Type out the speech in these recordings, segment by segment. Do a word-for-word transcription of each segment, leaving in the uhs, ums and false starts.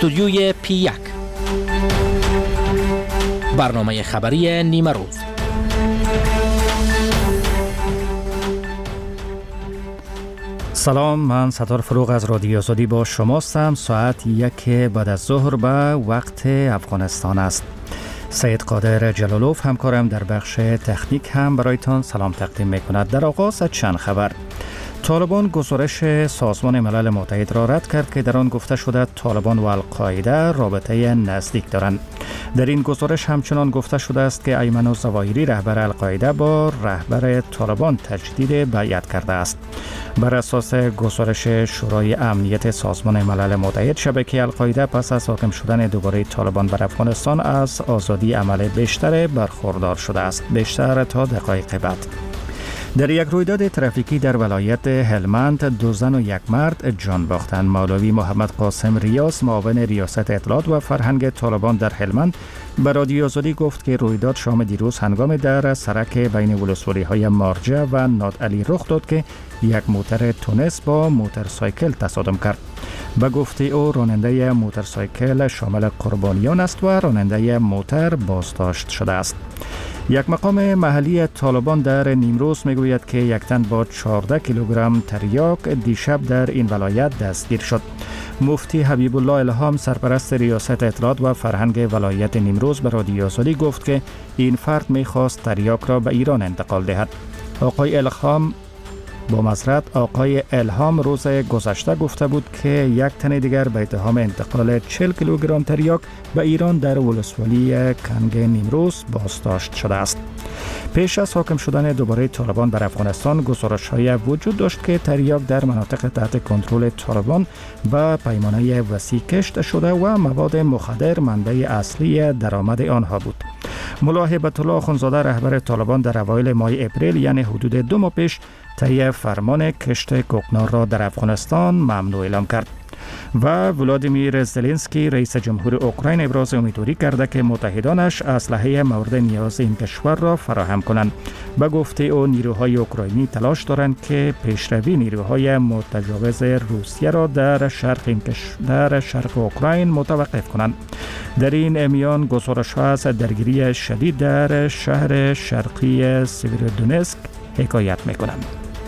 استودیوی پی یک، برنامه خبری نیمه روز. سلام، من ستار فروغ از رادیو آزادی با شماستم. ساعت یک بعد از ظهر به وقت افغانستان است. سید قادر جلالوف همکارم در بخش تکنیک هم برایتان سلام تقدیم میکند. در آغاز چند خبر. طالبان گزارش سازمان ملل متحد را رد کرد که در آن گفته شده طالبان و القاعده رابطه نزدیک دارند. در این گزارش همچنان گفته شده است که ایمن الظواهری رهبر القاعده با رهبر طالبان تجدید بیعت کرده است. بر اساس گزارش شورای امنیت سازمان ملل متحد، شبکه القاعده پس از حاکم شدن دوباره طالبان بر افغانستان از آزادی عمل بیشتر برخوردار شده است. بیشتر تا دقایق بعد. در یک رویداد ترافیکی در ولایت هلمند دو زن و یک مرد جان باختند. مولوی محمد قاسم ریاض، معاون ریاست اطلاعات و فرهنگ طالبان در هلمند، به رادیو آزادی گفت که رویداد شام دیروز هنگام در سرک بین ولسوالی‌های مارجه و نادعلی رخ داد که یک موتر تونس با موتورسایکل تصادم کرد. به گفته او راننده موتورسایکل شامل قربانیان است و راننده موتر بازداشت شده است. یک مقام محلی طالبان در نیمروز میگوید که یک تن با چهارده کیلوگرم تریاک دیشب در این ولایت دستگیر شد. مفتی حبیب الله الهام، سرپرست ریاست اطلاعات و فرهنگ ولایت نیمروز، به رادیو آزادی گفت که این فرد میخواست تریاک را به ایران انتقال دهد. آقای الهام با معذرت آقای الهام روز گذشته گفته بود که یک تن دیگر به اتهام انتقال چهل کیلوگرم تریاک به ایران در ولسوالی کنگ نیمروز بازداشت شده است. پیش از حاکم شدن دوباره طالبان بر افغانستان، گزارش‌های وجود داشت که تریاک در مناطق تحت کنترل طالبان به پیمانه وسیع کشت شده و مواد مخدر منبع اصلی درآمد آنها بود. ملا هیبت الله اخوندزاده، رهبر طالبان، در اوایل ماه اپریل یعنی حدود دو ماه پیش طی فرمان کشت کوکنار را در افغانستان ممنوع اعلام کرد و ولادیمیر زلنسکی، رئیس جمهور اوکراین، ابراز امیدواری کرده که متحدانش اسلحه مورد نیاز این کشور را فراهم کنند. به گفته او نیروهای اوکراینی تلاش دارند که پیشروی نیروهای متجاوز روسیه را در شرق این کشور در شرق اوکراین متوقف کنند. در این میان گزارش‌ها از درگیری شدید در شهر شرقی سیویرودونسک حکایت می‌کنند.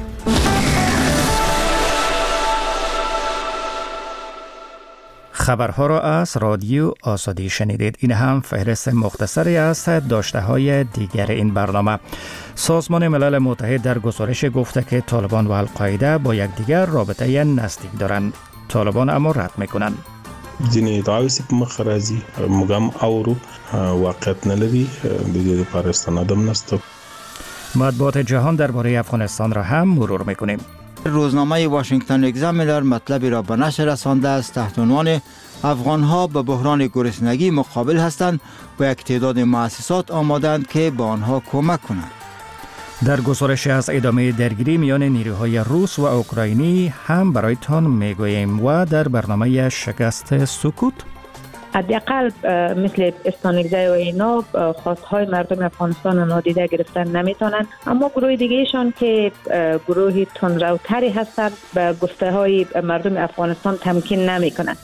خبرها را از رادیو آزادی شنیدید. این هم فهرست مختصری از داشته‌های دیگر این برنامه. سازمان ملل متحد در گزارش گفته که طالبان و القاعده با یکدیگر رابطه نزدیک دارند. طالبان اما رد می‌کنند. ځینې ادعاوې چې په مخ راځي موږ هم اورو، واقعیت نه لري. د دې لپاره استناد هم نشته. مطبوعات جهان درباره افغانستان را هم مرور می‌کنیم. روزنامه واشنگتن اگزامینر مطلبی را به نشر رسانده است تحت عنوان افغان‌ها به بحران گرسنگی مقابل هستند و یک تعداد مؤسسات آمادند که به آنها کمک کنند. در گزارش از ادامه درگیری میان نیروهای روس و اوکراینی هم برایتان میگوییم و در برنامه شکست سکوت حداقل مثل استانگزای و اینا خواستهای مردم افغانستان را نادیده گرفتن نمیتونن، اما گروه دیگهشان که گروهی تندروتری هستند به گفته های مردم افغانستان تمکین نمیکنند.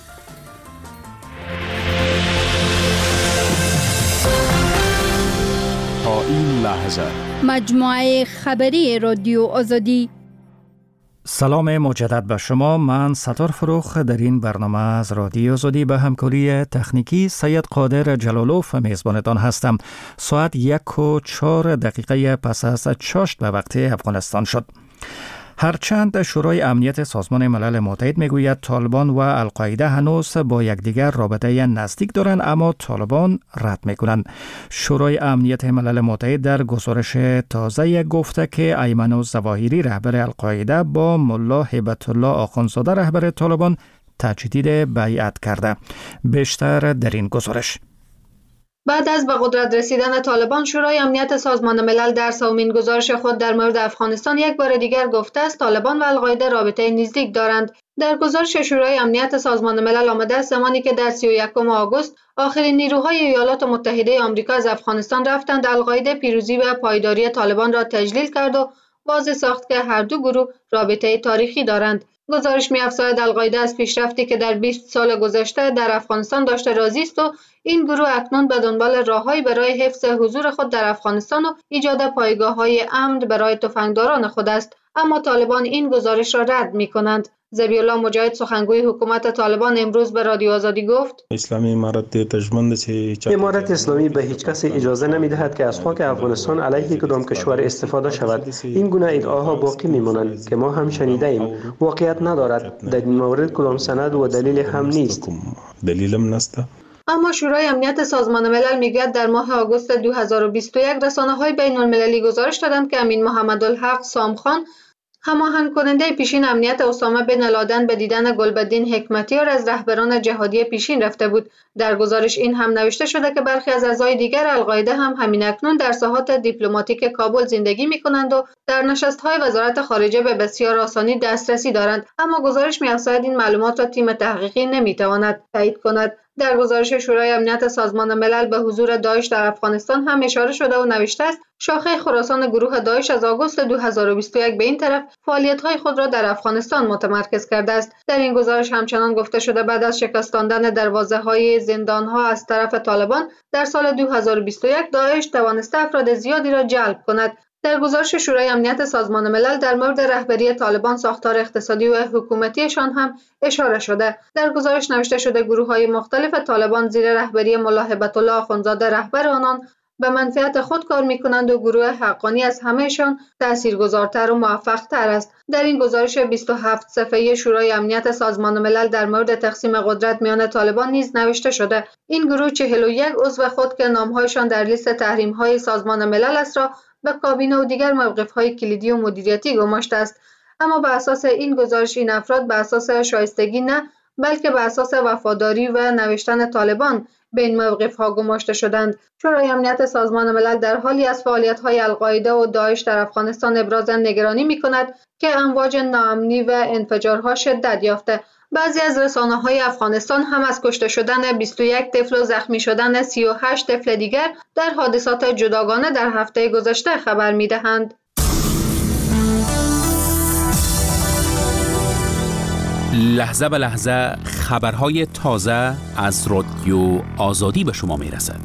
تا این لحظه مجموعه خبری رادیو آزادی. سلام مجدد به شما. من ستار فروغ در این برنامه از رادیو آزادی به همکاری تکنیکی سید قادر جلالوف میزبانتان هستم. ساعت یک و چهار دقیقه پس از چاشت به وقت افغانستان شد. هرچند شورای امنیت سازمان ملل متحد میگوید طالبان و القاعده هنوز با یکدیگر رابطه نزدیک دارند، اما طالبان رد میکنند. شورای امنیت ملل متحد در گزارش تازه گفته که ایمن الظواهری رهبر القاعده با ملا هیبت الله اخوندزاده رهبر طالبان تجدید بیعت کرده. بیشتر در این گزارش. بعد از به قدرت رسیدن طالبان، شورای امنیت سازمان ملل در سومین گزارش خود در مورد افغانستان یک بار دیگر گفته است طالبان و القاعده رابطه نزدیک دارند. در گزارش شورای امنیت سازمان ملل آمده است زمانی که در سی و یکم آگوست آخرین نیروهای ایالات متحده آمریکا از افغانستان رفتند، القاعده پیروزی و پایداری طالبان را تجلیل کرد و واضح ساخت که هر دو گروه رابطه تاریخی دارند. گزارش می‌افزاید القاعده از پیشرفتی که در بیست سال گذشته در افغانستان داشته راضی است و این گروه اکنون به دنبال راههایی برای حفظ حضور خود در افغانستان و ایجاد پایگاه‌های امن برای تفنگداران خود است. اما طالبان این گزارش را رد می‌کنند. ذبیح‌الله مجاهد سخنگوی حکومت طالبان امروز به رادیو آزادی گفت اسلامی امارت تجمند امارت اسلامی به هیچ کسی اجازه نمی‌دهد که از خاک افغانستان علیه کدام کشور استفاده شود. این گونه ادعاها باقی می‌مانند که ما هم شنیده ایم. واقعیت ندارد. در این مورد کدام سند و دلیل هم نیست. دلیلم نیست. اما شورای امنیت سازمان ملل میگوید در ماه آگوست دو هزار و بیست و یک رسانه‌های بین‌المللی گزارش دادند که امین محمدالحق سامخان هماهنگ کننده پیشین امنیت اسامه بن لادن به دیدن گلبدین حکمتیار از رهبران جهادی پیشین رفته بود. در گزارش این هم نوشته شده که برخی از اعضای دیگر القاعده هم همین اکنون در ساحات دیپلماتیک کابل زندگی می‌کنند و در نشست‌های وزارت خارجه به بسیار آسانی دسترسی دارند. اما گزارش می‌افزاید این معلومات را تیم تحقیقی نمی‌تواند تایید کند. در گزارش شورای امنیت سازمان ملل به حضور داعش در افغانستان هم اشاره شده و نوشته است شاخه خراسان گروه داعش از آگوست دو هزار و بیست و یک به این طرف فعالیت‌های خود را در افغانستان متمرکز کرده است. در این گزارش همچنان گفته شده بعد از شکستاندن دروازه‌های زندان‌ها از طرف طالبان در سال دو هزار و بیست و یک داعش توانسته افراد زیادی را جلب کند. در گزارش شورای امنیت سازمان ملل در مورد رهبری طالبان، ساختار اقتصادی و حکومتیشان هم اشاره شده. در گزارش نوشته شده گروه‌های مختلف طالبان زیر رهبری ملا هبت الله آخوندزاده رهبر آنان به منفعت خود کار می‌کنند و گروه حقانی از همهشان تاثیرگذارتر و موفق‌تر است. در این گزارش بیست و هفت صفحه‌ای شورای امنیت سازمان ملل در مورد تقسیم قدرت میان طالبان نیز نوشته شده این گروه چهل و یک عضو خود که نام‌هایشان در لیست تحریم‌های سازمان ملل است را به کابینه و دیگر موقف‌های کلیدی و مدیریتی گماشته است. اما به اساس این گزارش این افراد به اساس شایستگی نه بلکه به اساس وفاداری و نوشتن طالبان به این موقف‌ها گماشته شدند. شورای امنیت سازمان ملل در حالی از فعالیت‌های القاعده و داعش در افغانستان ابراز نگرانی می‌کند که امواج ناامنی و انفجارها شدت یافته. بعضی از رسانه‌های افغانستان هم از کشته شدن بیست و یک طفل و زخمی شدن سی و هشت طفل دیگر در حادثات جداگانه در هفته گذشته خبر می‌دهند. لحظه به لحظه خبرهای تازه از رادیو آزادی به شما میرسد.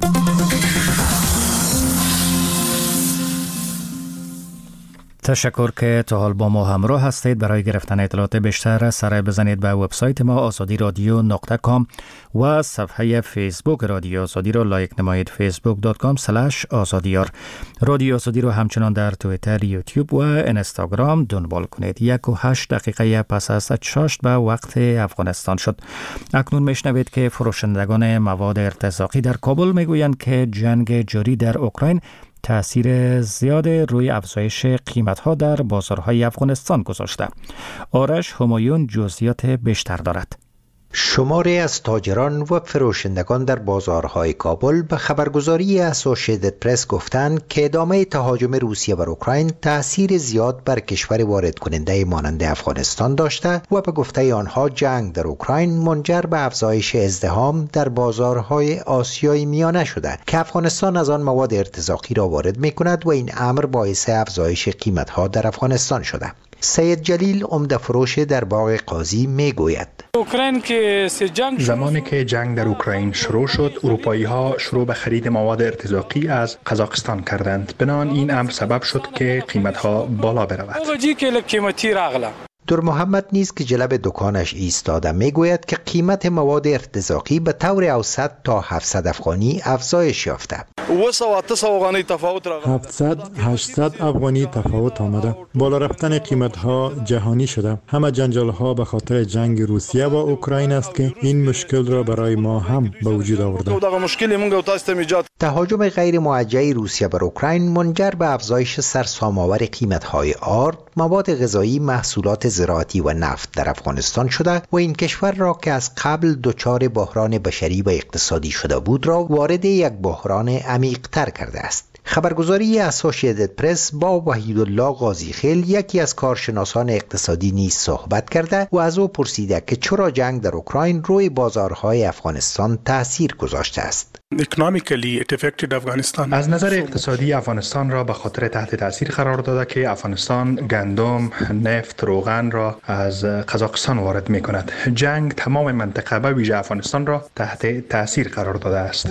تشکر که تا حال با ما همراه هستید. برای گرفتن اطلاعات بیشتر سر بزنید به وبسایت ما آزادی رادیو نقطه کام و صفحه فیسبوک رادیو آزادی رو لایک نمایید فیسبوک دات کام اسلش آزادیار. رادیو آزادی رو همچنان در توییتر، یوتیوب و اینستاگرام دنبال کنید. یک و هشت دقیقه پس از چاشت به وقت افغانستان شد. اکنون میشنوید که فروشندگان مواد ارتزاقی در کابل میگویند که جنگ جاری در اوکراین تأثیر زیاد روی افزایش قیمت‌ها در بازارهای افغانستان گذاشته. آرش همایون جزئیات بیشتر دارد. شماری از تاجران و فروشندگان در بازارهای کابل به خبرگزاری اسوسییتد پرس گفتند که ادامه تهاجم روسیه بر اوکراین تأثیر زیاد بر کشور وارد کننده مانند افغانستان داشته و به گفته آنها جنگ در اوکراین منجر به افزایش ازدحام در بازارهای آسیای میانه شده که افغانستان از آن مواد ارتزاقی را وارد می کند و این امر باعث افزایش قیمت‌ها در افغانستان شده. سید جلیل عمده فروش در باغ قاضی می گوید زمانی که جنگ در اوکراین شروع شد، اروپایی ها شروع به خرید مواد ارتزاقی از قزاقستان کردند. بنابراین این امر سبب شد که قیمت ها بالا برود. در محمد نیز که جلب دکانش ایستاده میگوید که قیمت مواد ارتزاقی به طور اوسط تا هفتصد افغانی افزایش یافته. هفتصد هشتصد افغانی تفاوت آمده. بالا رفتن قیمت ها جهانی شده. همه جنجال ها به خاطر جنگ روسیه و اوکراین است که این مشکل را برای ما هم به وجود آورده. تهاجم غیر موجه روسیه بر اوکراین منجر به افزایش سرسام‌آور قیمت های آرد، مواد غذایی، محصولات زراعتی و نفت در افغانستان شده و این کشور را که از قبل دچار بحران بشری و اقتصادی شده بود را وارد یک بحران عمیق‌تر کرده است. خبرگزاری اسوسییتد پرس با وحیدالله قاضیخیل یکی از کارشناسان اقتصادی نیز صحبت کرده و از او پرسیده که چرا جنگ در اوکراین روی بازارهای افغانستان تأثیر گذاشته است. از نظر اقتصادی افغانستان را به خاطر تحت تأثیر قرار داده که افغانستان گندم، نفت، روغن را از قزاقستان وارد می کند. جنگ تمام منطقه به ویژه افغانستان را تحت تأثیر قرار داده است.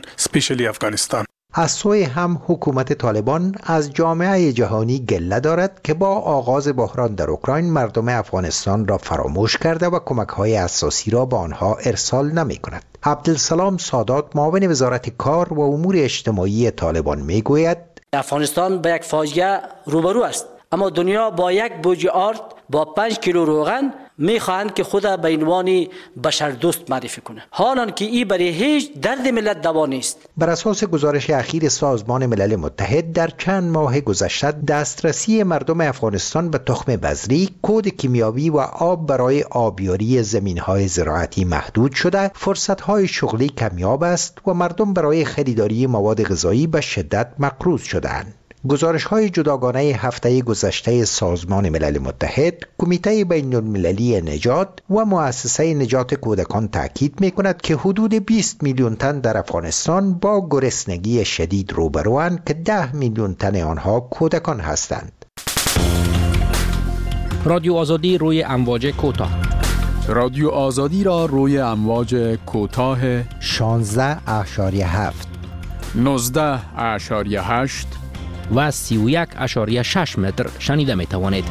از سوی هم حکومت طالبان از جامعه جهانی گله دارد که با آغاز بحران در اوکراین مردم افغانستان را فراموش کرده و کمک‌های اساسی را به آنها ارسال نمی کند. عبدالسلام سادات معاون وزارت کار و امور اجتماعی طالبان می گوید افغانستان با یک فاجعه روبرو است، اما دنیا با یک بوجه آرد با پنج کیلو روغن میخواهند که خود به عنوان بشر دوست معرفی کنه، حالان که این برای هیچ درد ملت دوا نیست. بر اساس گزارش اخیر سازمان ملل متحد در چند ماه گذشته دسترسی مردم افغانستان به تخم بذری، کود کیمیاوی و آب برای آبیاری زمین‌های زراعتی محدود شده، فرصت‌های شغلی کمیاب است و مردم برای خریداری مواد غذایی به شدت مقروض شده‌اند. گزارش‌های جداگانه هفته گذشته سازمان ملل متحد، کمیته بین المللی نجات و مؤسسه نجات کودکان تاکید می‌کند که حدود بیست میلیون تن در افغانستان با گرسنگی شدید روبروند که ده میلیون تن آنها کودکان هستند. رادیو آزادی روی امواج کوتاه. رادیو آزادی را روی امواج کوتاه شانزده اشاری هفت، نوزده اشاری هشت و سی و یک اشاری شش متر شنیده می توانید.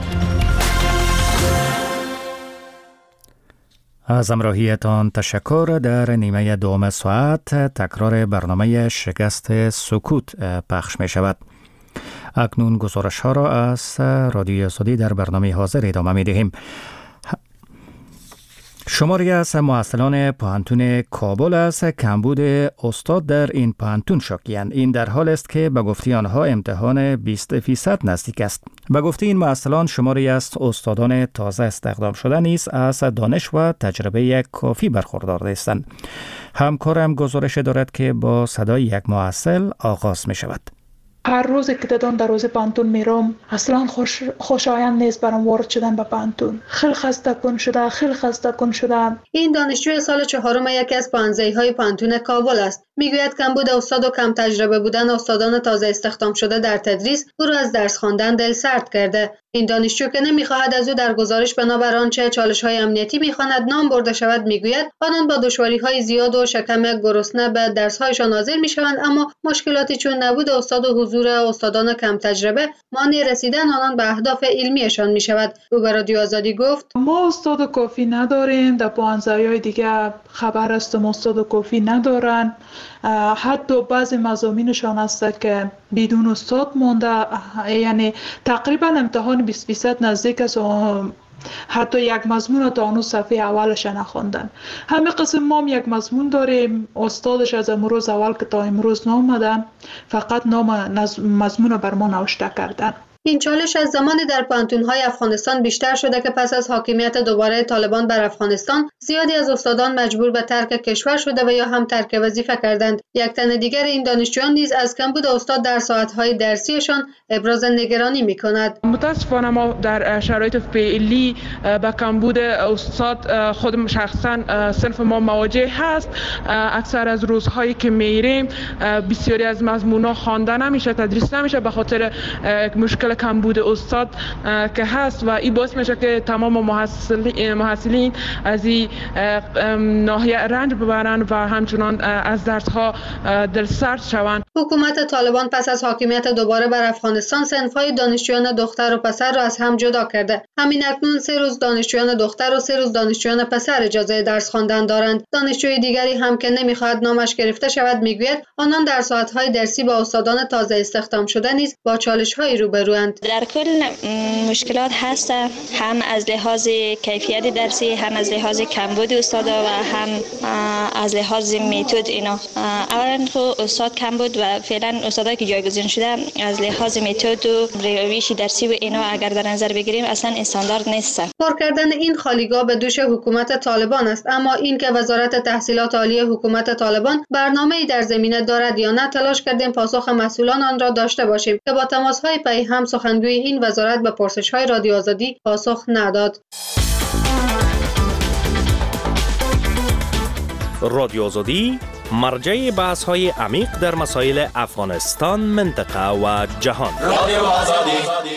از همراهیتان تشکر. در نیمه دوم ساعت تکرار برنامه شکست سکوت پخش می شود. اکنون گزارش ها را از رادیو آزادی در برنامه حاضر ادامه می دهیم. شماری از محصلان پانتون کابل از کمبود استاد در این پانتون شاکی‌اند. این در حال است که به گفته آنها امتحان بیست فیصد نزدیک است. به گفته این محصلان شماری از استادان تازه استخدام شده نیز از دانش و تجربه کافی برخوردار نیستند. همکارم گزارش دارد که با صدای یک محصل آغاز می شود. هر روز که دادن در روز پانتون میرم اصلا خوش خوشایند نیست برام وارد شدن به پانتون. خیلی خسته کن شده خیلی خسته کن شده. این دانشجوی سال چهارم یکی از پانزده‌های پانتون کابل است. میگوید کمبود استاد و کم تجربه بودن استادان تازه استخدام شده در تدریس او را از درس خواندن دل سرد کرده. این دانشجو که نمیخواهد از او در گزارش بنابر آنچه چالش‌های امنیتی میخواند نام برده شود میگوید آنان با دشواری‌های زیاد و شکم گرسنه به درس‌هایشان حاضر میشوند، اما مشکلاتی چون نبود استاد و حضور استادان کم تجربه مانع رسیدن آنان به اهداف علمیشان میشود. او به رادیو آزادی گفت ما استاد کافی نداریم. در پانزده‌های دیگه خبر است ما استاد کافی ندارن. حتی بعضی مضامینشان هست که بدون استاد مونده، یعنی تقریبا امتحان بیست فیصد نزدیک است. حتی یک مضمون تا اون صفحه اولش نخوندن. همه قسم ما هم یک مضمون داریم، استادش از امروز اول که تا امروز نامدن، فقط نام مضمون بر ما نوشته کردن. این چالش از زمانی در پانتون‌های افغانستان بیشتر شده که پس از حاکمیت دوباره طالبان بر افغانستان زیادی از استادان مجبور به ترک کشور شده و یا هم ترک وظیفه کردند. یک تن دیگر این دانشجویان نیز از کمبود استاد در ساعت‌های درسیشان ابراز نگرانی می‌کند. متاسفانه ما در شرایط فعلی با کمبود استاد خودم شخصا صنف ما مواجه هست. اکثر از روزهایی که میریم بسیاری از مضمون‌ها خوانده نمیشه، تدریس نمیشه به خاطر مشکل کمبود استاد که هست و این باعث میشه که تمام محصلین از این ناحیه رنج ببرن و همچنان از درس‌ها دلسرد شوند. حکومت طالبان پس از حاکمیت دوباره بر افغانستان صنف‌های دانشجویان دختر و پسر را از هم جدا کرده. همین اکنون سه روز دانشجویان دختر و سه روز دانشجویان پسر اجازه درس خواندن دارند. دانشجوی دیگری هم که نمیخواهد نامش گرفته شود میگوید آنان در ساعت‌های درسی با استادان تازه استخدام شده نیز با چالش‌های روبروند. در کل مشکلات هست، هم از لحاظ کیفیت درسی، هم از لحاظ کمبود استادا و هم از لحاظ متد. اینا اول اولا خب استاد کم بود و فعلا استادایی که جایگزین شده از لحاظ متد و روش درسی و اینا اگر در نظر بگیریم اصلا استاندارد نیست. پر کردن این خالیگاه به دوش حکومت طالبان است، اما این که وزارت تحصیلات عالی حکومت طالبان برنامه‌ای در زمینه دارد یا نه تلاش کردیم پاسخ مسئولان آن را داشته باشیم که با تماس‌های پی هم سخنگوی این وزارت به پرسش‌های رادیو آزادی پاسخ نداد. رادیو آزادی مرجع بحث‌های عمیق در مسائل افغانستان، منطقه و جهان. رادیو آزادی.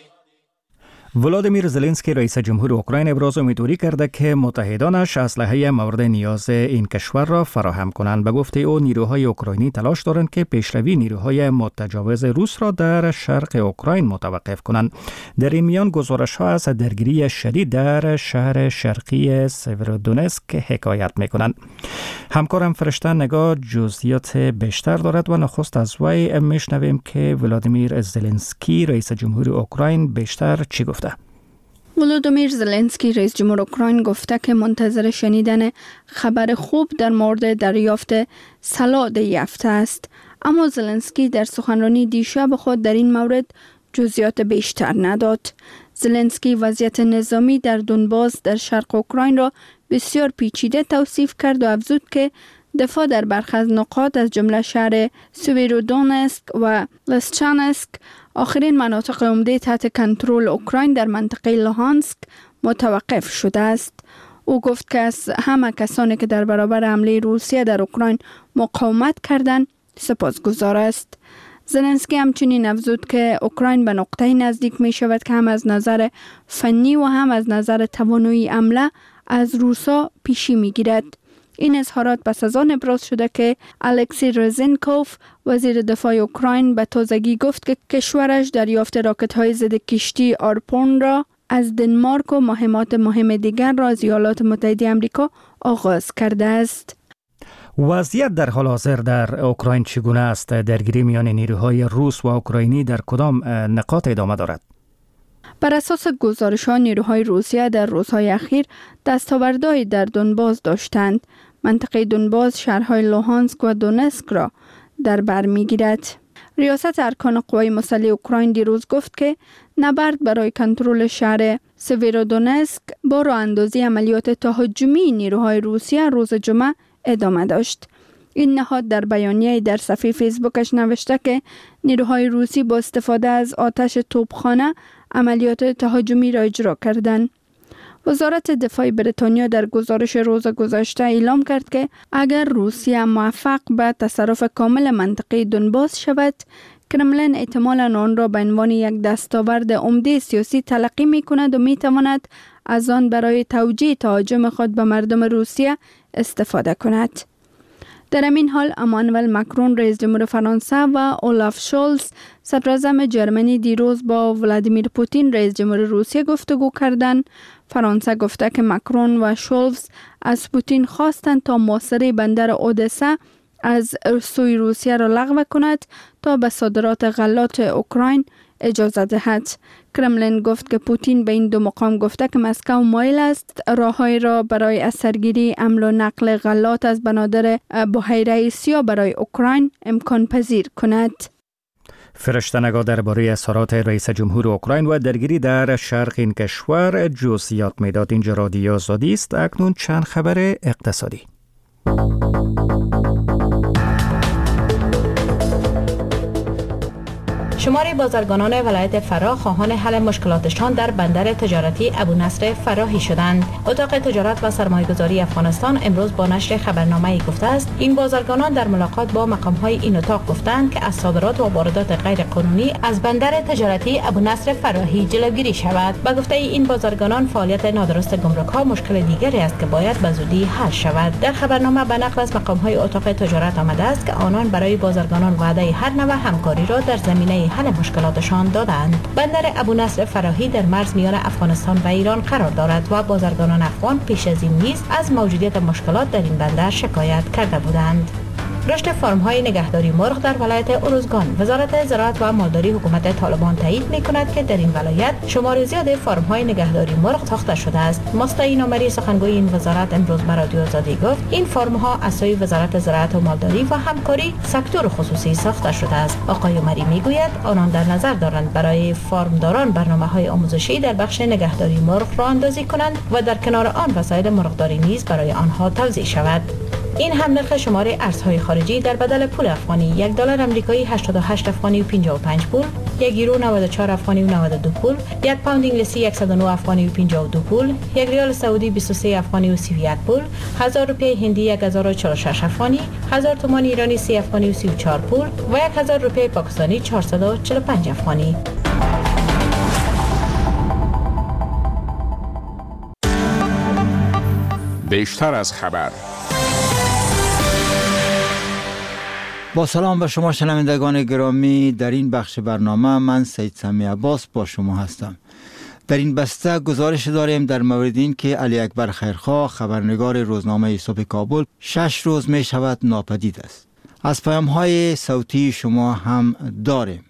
ولادیمیر زلنسکی رئیس جمهور اوکراین ابراز امیدواری کرده که متحدانش اسلحه مورد نیاز این کشور را فراهم کنند. به گفته او نیروهای اوکراینی تلاش دارند که پیشروی نیروهای متجاوز روس را در شرق اوکراین متوقف کنند. در این میان گزارش‌ها از درگیری شدید در شهر شرقی سیورودونسک حکایت می‌کنند. همکارم فرشته نگاه جزئیات بیشتر دارد و نخست از وی میشنویم که ولادیمیر زلنسکی رئیس جمهور اوکراین بیشتر چی گفته. ولودیمیر زلنسکی رئیس جمهور اوکراین گفته که منتظر شنیدن خبر خوب در مورد دریافت سلاح یافته است، اما زلنسکی در سخنرانی دیشب خود در این مورد جزئیات بیشتر نداد. زلنسکی وضعیت نظامی در دونباس در شرق اوکراین را بسیار پیچیده توصیف کرد و افزود که دفاع در برخی از نقاط از جمله شهر سویرودونسک و لسچانسک، آخرین مناطق عمده تحت کنترل اوکراین در منطقه لوهانسک، متوقف شده است. او گفت که از همه کسانی که در برابر حمله روسیه در اوکراین مقاومت کردند سپاسگزار است. زلنسکی همچنین افزود که اوکراین به نقطه نزدیک می شود که هم از نظر فنی و هم از نظر توانایی حمله از روسا پیشی می گیرد. این اظهارات پس از آن ابراز شده که الکسی رزنکوف وزیر دفاع اوکراین به تازگی گفت که کشورش دریافت راکت‌های ضد کشتی آرپون را از دنمارک و مهمات مهم دیگر را از ایالات متحده آمریکا آغاز کرده است. وضعیت در حال حاضر در اوکراین چگونه است؟ درگیری میان نیروهای روس و اوکراینی در کدام نقاط ادامه دارد؟ بر اساس گزارش‌ها نیروهای روسیه در روزهای اخیر دستاوردهایی در دونباس داشتند. منطقه دونباس شهرهای لوهانسک و دونسک را در بر می‌گیرد. ریاست ارکان قوای مسلح اوکراین دیروز گفت که نبرد برای کنترل شهر سویرودونسک با راه اندازی عملیات تهاجمی نیروهای روسیه روز جمعه ادامه داشت. این نهاد در بیانیه‌ای در صفحه فیسبوکش نوشته که نیروهای روسی با استفاده از آتش توپخانه عملیات تهاجمی را اجرا کردند. وزارت دفاع بریتانیا در گزارش روز گذشته اعلام کرد که اگر روسیه موفق به تصرف کامل منطقه دونباس شود، کرملین احتمالاً آن را به عنوان یک دستاورد عمده سیاسی تلقی می کند و می تواند از آن برای توجیه تهاجم خود به مردم روسیه استفاده کند. در همین حال امانوئل مکرون رئیس جمهور فرانسه و اولاف شولز صدر اعظم جرمنی دیروز با ولادیمیر پوتین رئیس جمهور روسیه گفتگو کردند. فرانسه گفته که مکرون و شولز از پوتین خواستند تا محاصره بندر اودسا از سوی روسیه را لغو کند تا به صادرات غلات اوکراین اجازه دهد. کرملین گفت که پوتین به این دو مقام گفته که مسکو مایل است راههای را برای اثرگیری حمل و نقل غلات از بنادر بحیره سیاه برای اوکراین امکان پذیر کند. فرشته نگاه درباره اظهارات رئیس جمهور اوکراین و درگیری در شرق این کشور جزئیات میداد. اینجا رادیو آزادی است. اکنون چند خبر اقتصادی. شماری بازرگانان ولایت فراه خواهان حل مشکلاتشان در بندر تجارتی ابونصر فراهی شدند. اتاق تجارت و سرمایه‌گذاری افغانستان امروز با نشر خبرنامه‌ای گفته است این بازرگانان در ملاقات با مقام‌های این اتاق گفتند که از صادرات و واردات غیر قانونی از بندر تجارتی ابونصر فراهی جلوگیری شود. با گفته این بازرگانان فعالیت نادرست گمرک‌ها مشکل دیگری است که باید به زودی حل شود. در خبرنامه به نقل از مقام‌های اتاق تجارت آمده است که آنان برای بازرگانان وعده هر نوع همکاری را در زمینه حل مشکلاتشان دادند. بندر ابونصر فراهی در مرز میان افغانستان و ایران قرار دارد و بازرگانان افغان پیش از این نیز از موجودیت مشکلات در این بندر شکایت کرده بودند. رشد فرم‌های نگهداری مرغ در ولایت اروزگان. وزارت زراعت و مالداری حکومت طالبان تایید می‌کند که در این ولایت شمار زیاد فرم‌های نگهداری مرغ ساخته شده است. مستعین عمری سخنگوی این وزارت امروز به رادیو آزادی گفت این فرم‌ها از سوی وزارت زراعت و مالداری و همکاری سکتور خصوصی ساخته شده است. آقای عمری میگوید آنان در نظر دارند برای فارمداران برنامه‌های آموزشی در بخش نگهداری مرغ را اندازی کنند و در کنار آن وسایل مرغداری نیز برای آنها توزیع شود. این هم نرخ شمار ارزهای خارجی در بدل پول افغانی: یک دلار آمریکایی هشتاد و هشت افغانی و پنجاه و پنج پول، یک یورو نود و چهار افغانی و نود و دو پول، یک پوند انگلیسی صد و نه افغانی و پنجاه و دو پول، یک ریال سعودی بیست و سه افغانی و سی و یک پول، هزار روپیه هندی یک هزار و چهل و شش افغانی، هزار تومان ایرانی سه افغانی و سی و چهار پول و یک هزار روپیه پاکستانی چهارصد و چهل و پنج افغانی. بیشتر از خبر. با سلام به شما شنوندگان گرامی، در این بخش برنامه من سید سمی عباس با شما هستم. در این بسته گزارش داریم در مورد این که علی اکبر خیرخواه، خبرنگار روزنامه صبح کابل، شش روز می شود ناپدید است. از پیام های صوتی شما هم داریم.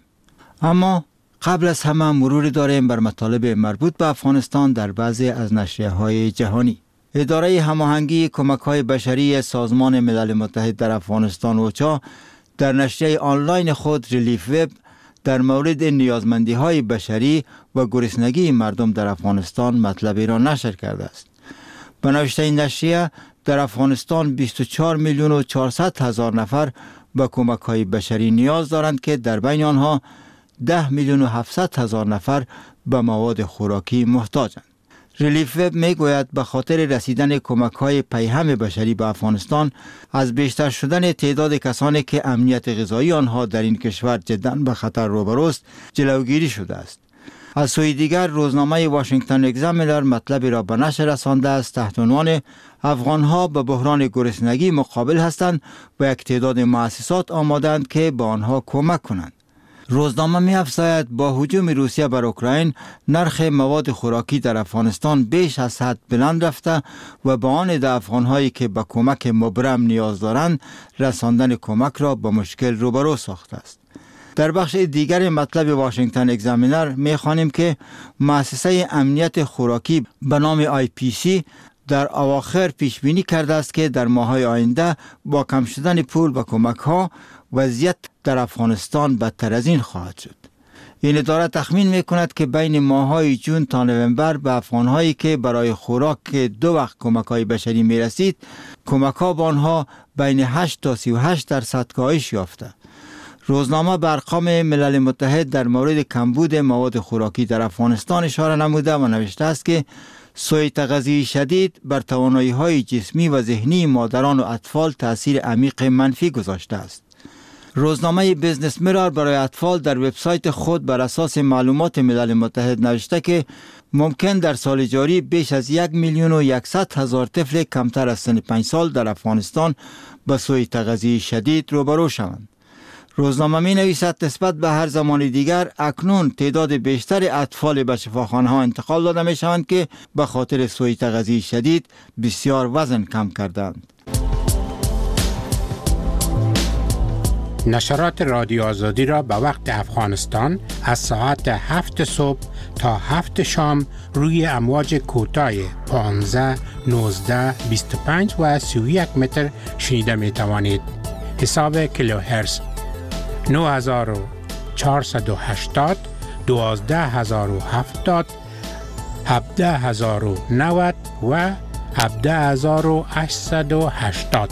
اما قبل از همه مرور داریم بر مطالب مربوط به افغانستان در بعضی از نشریه های جهانی. اداره هماهنگی کمک‌های بشری سازمان ملل متحد در افغانستان اوچا در نشریه آنلاین خود ریلیف وب در مورد نیازمندی‌های بشری و گرسنگی مردم در افغانستان مطلبی را نشر کرده است. به نوشته این نشریه در افغانستان بیست و چهار میلیون و چهارصد هزار نفر به کمک‌های بشری نیاز دارند که در بین آنها ده میلیون و هفتصد هزار نفر به مواد خوراکی محتاجند. ریلیف وب می گوید به خاطر رسیدن کمک‌های پیهم بشری به افغانستان از بیشتر شدن تعداد کسانی که امنیت غذایی آنها در این کشور جداً به خطر روبروست جلوگیری شده است. از سوی دیگر روزنامه واشنگتن اگزامینر مطلبی را به نشر رسانده است تحت عنوان افغان‌ها به بحران گرسنگی مقابل هستند و یک تعداد مؤسسات آمادند که به آنها کمک کنند. روزنامه می افزاید با هجوم روسیه بر اوکراین نرخ مواد خوراکی در افغانستان بیش از حد بلند رفته و به آن ده افغان‌هایی که به کمک مبرم نیاز دارند رساندن کمک را با مشکل روبرو ساخته است. در بخش دیگر مطلب واشنگتن اگزامینر می خوانیم که مؤسسه امنیت خوراکی به نام آی پی سی در اواخر پیش بینی کرده است که در ماه‌های آینده با کم شدن پول و کمک‌ها وضعیت در افغانستان بدتر از این خواهد شد. این اداره تخمین می کند که بین ماه‌های جون تا نوامبر به افغان‌هایی که برای خوراک دو وقت کمک‌های بشری می رسید، کمک‌ها به آنها بین هشت تا سی و هشت درصد کاهش یافته. روزنامه به ارقام ملل متحد در مورد کمبود مواد خوراکی در افغانستان اشاره نموده و نوشته است که سوء تغذیه شدید بر توانایی‌های جسمی و ذهنی مادران و اطفال تأثیر عمیق منفی گذاشته است. روزنامه بیزنس میرر برای اطفال در وبسایت خود بر اساس معلومات ملل متحد نوشته که ممکن در سال جاری بیش از یک میلیون و یکصد هزار طفل کمتر از سن پنج سال در افغانستان با سوء تغذیه شدید روبرو شوند. روزنامه می نویسد نسبت به هر زمان دیگر اکنون تعداد بیشتر اطفال به شفاخانه ها انتقال داده می شوند که به خاطر سوء تغذیه شدید بسیار وزن کم کردند. نشرات رادیو آزادی را به وقت افغانستان از ساعت هفت صبح تا هفت شام روی امواج کوتاه پانزده، نوزده، بیست و پنج و سی و یک متر شنیده می توانید. حساب کیلوهرتز نه هزار و چهارصد و هشتاد، دوازده هزار و هفتاد، هفده هزار و نود و هفده هزار و هشتصد و هشتاد.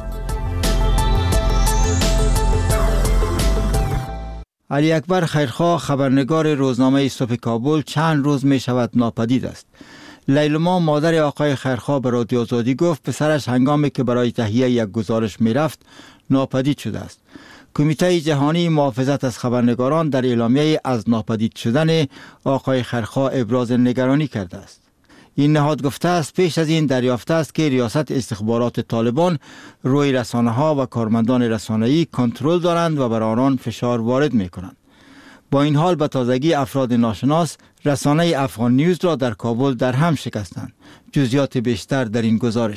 علی اکبر خیرخواه، خبرنگار روزنامه صبح کابل، چند روز می شود ناپدید است. لیلما مادر آقای خیرخواه به رادیو آزادی گفت پسرش هنگامی که برای تهیه یک گزارش می رفت ناپدید شده است. کمیته جهانی محافظت از خبرنگاران در اعلامیه از ناپدید شدن آقای خیرخواه ابراز نگرانی کرده است. این نهاد گفته است پیش از این دریافته است که ریاست استخبارات طالبان روی رسانه ها و کارمندان رسانه‌ای کنترل دارند و بر آنان فشار وارد می کنند. با این حال به تازگی افراد ناشناس رسانه افغان نیوز را در کابل در هم شکستند. جزئیات بیشتر در این گزارش.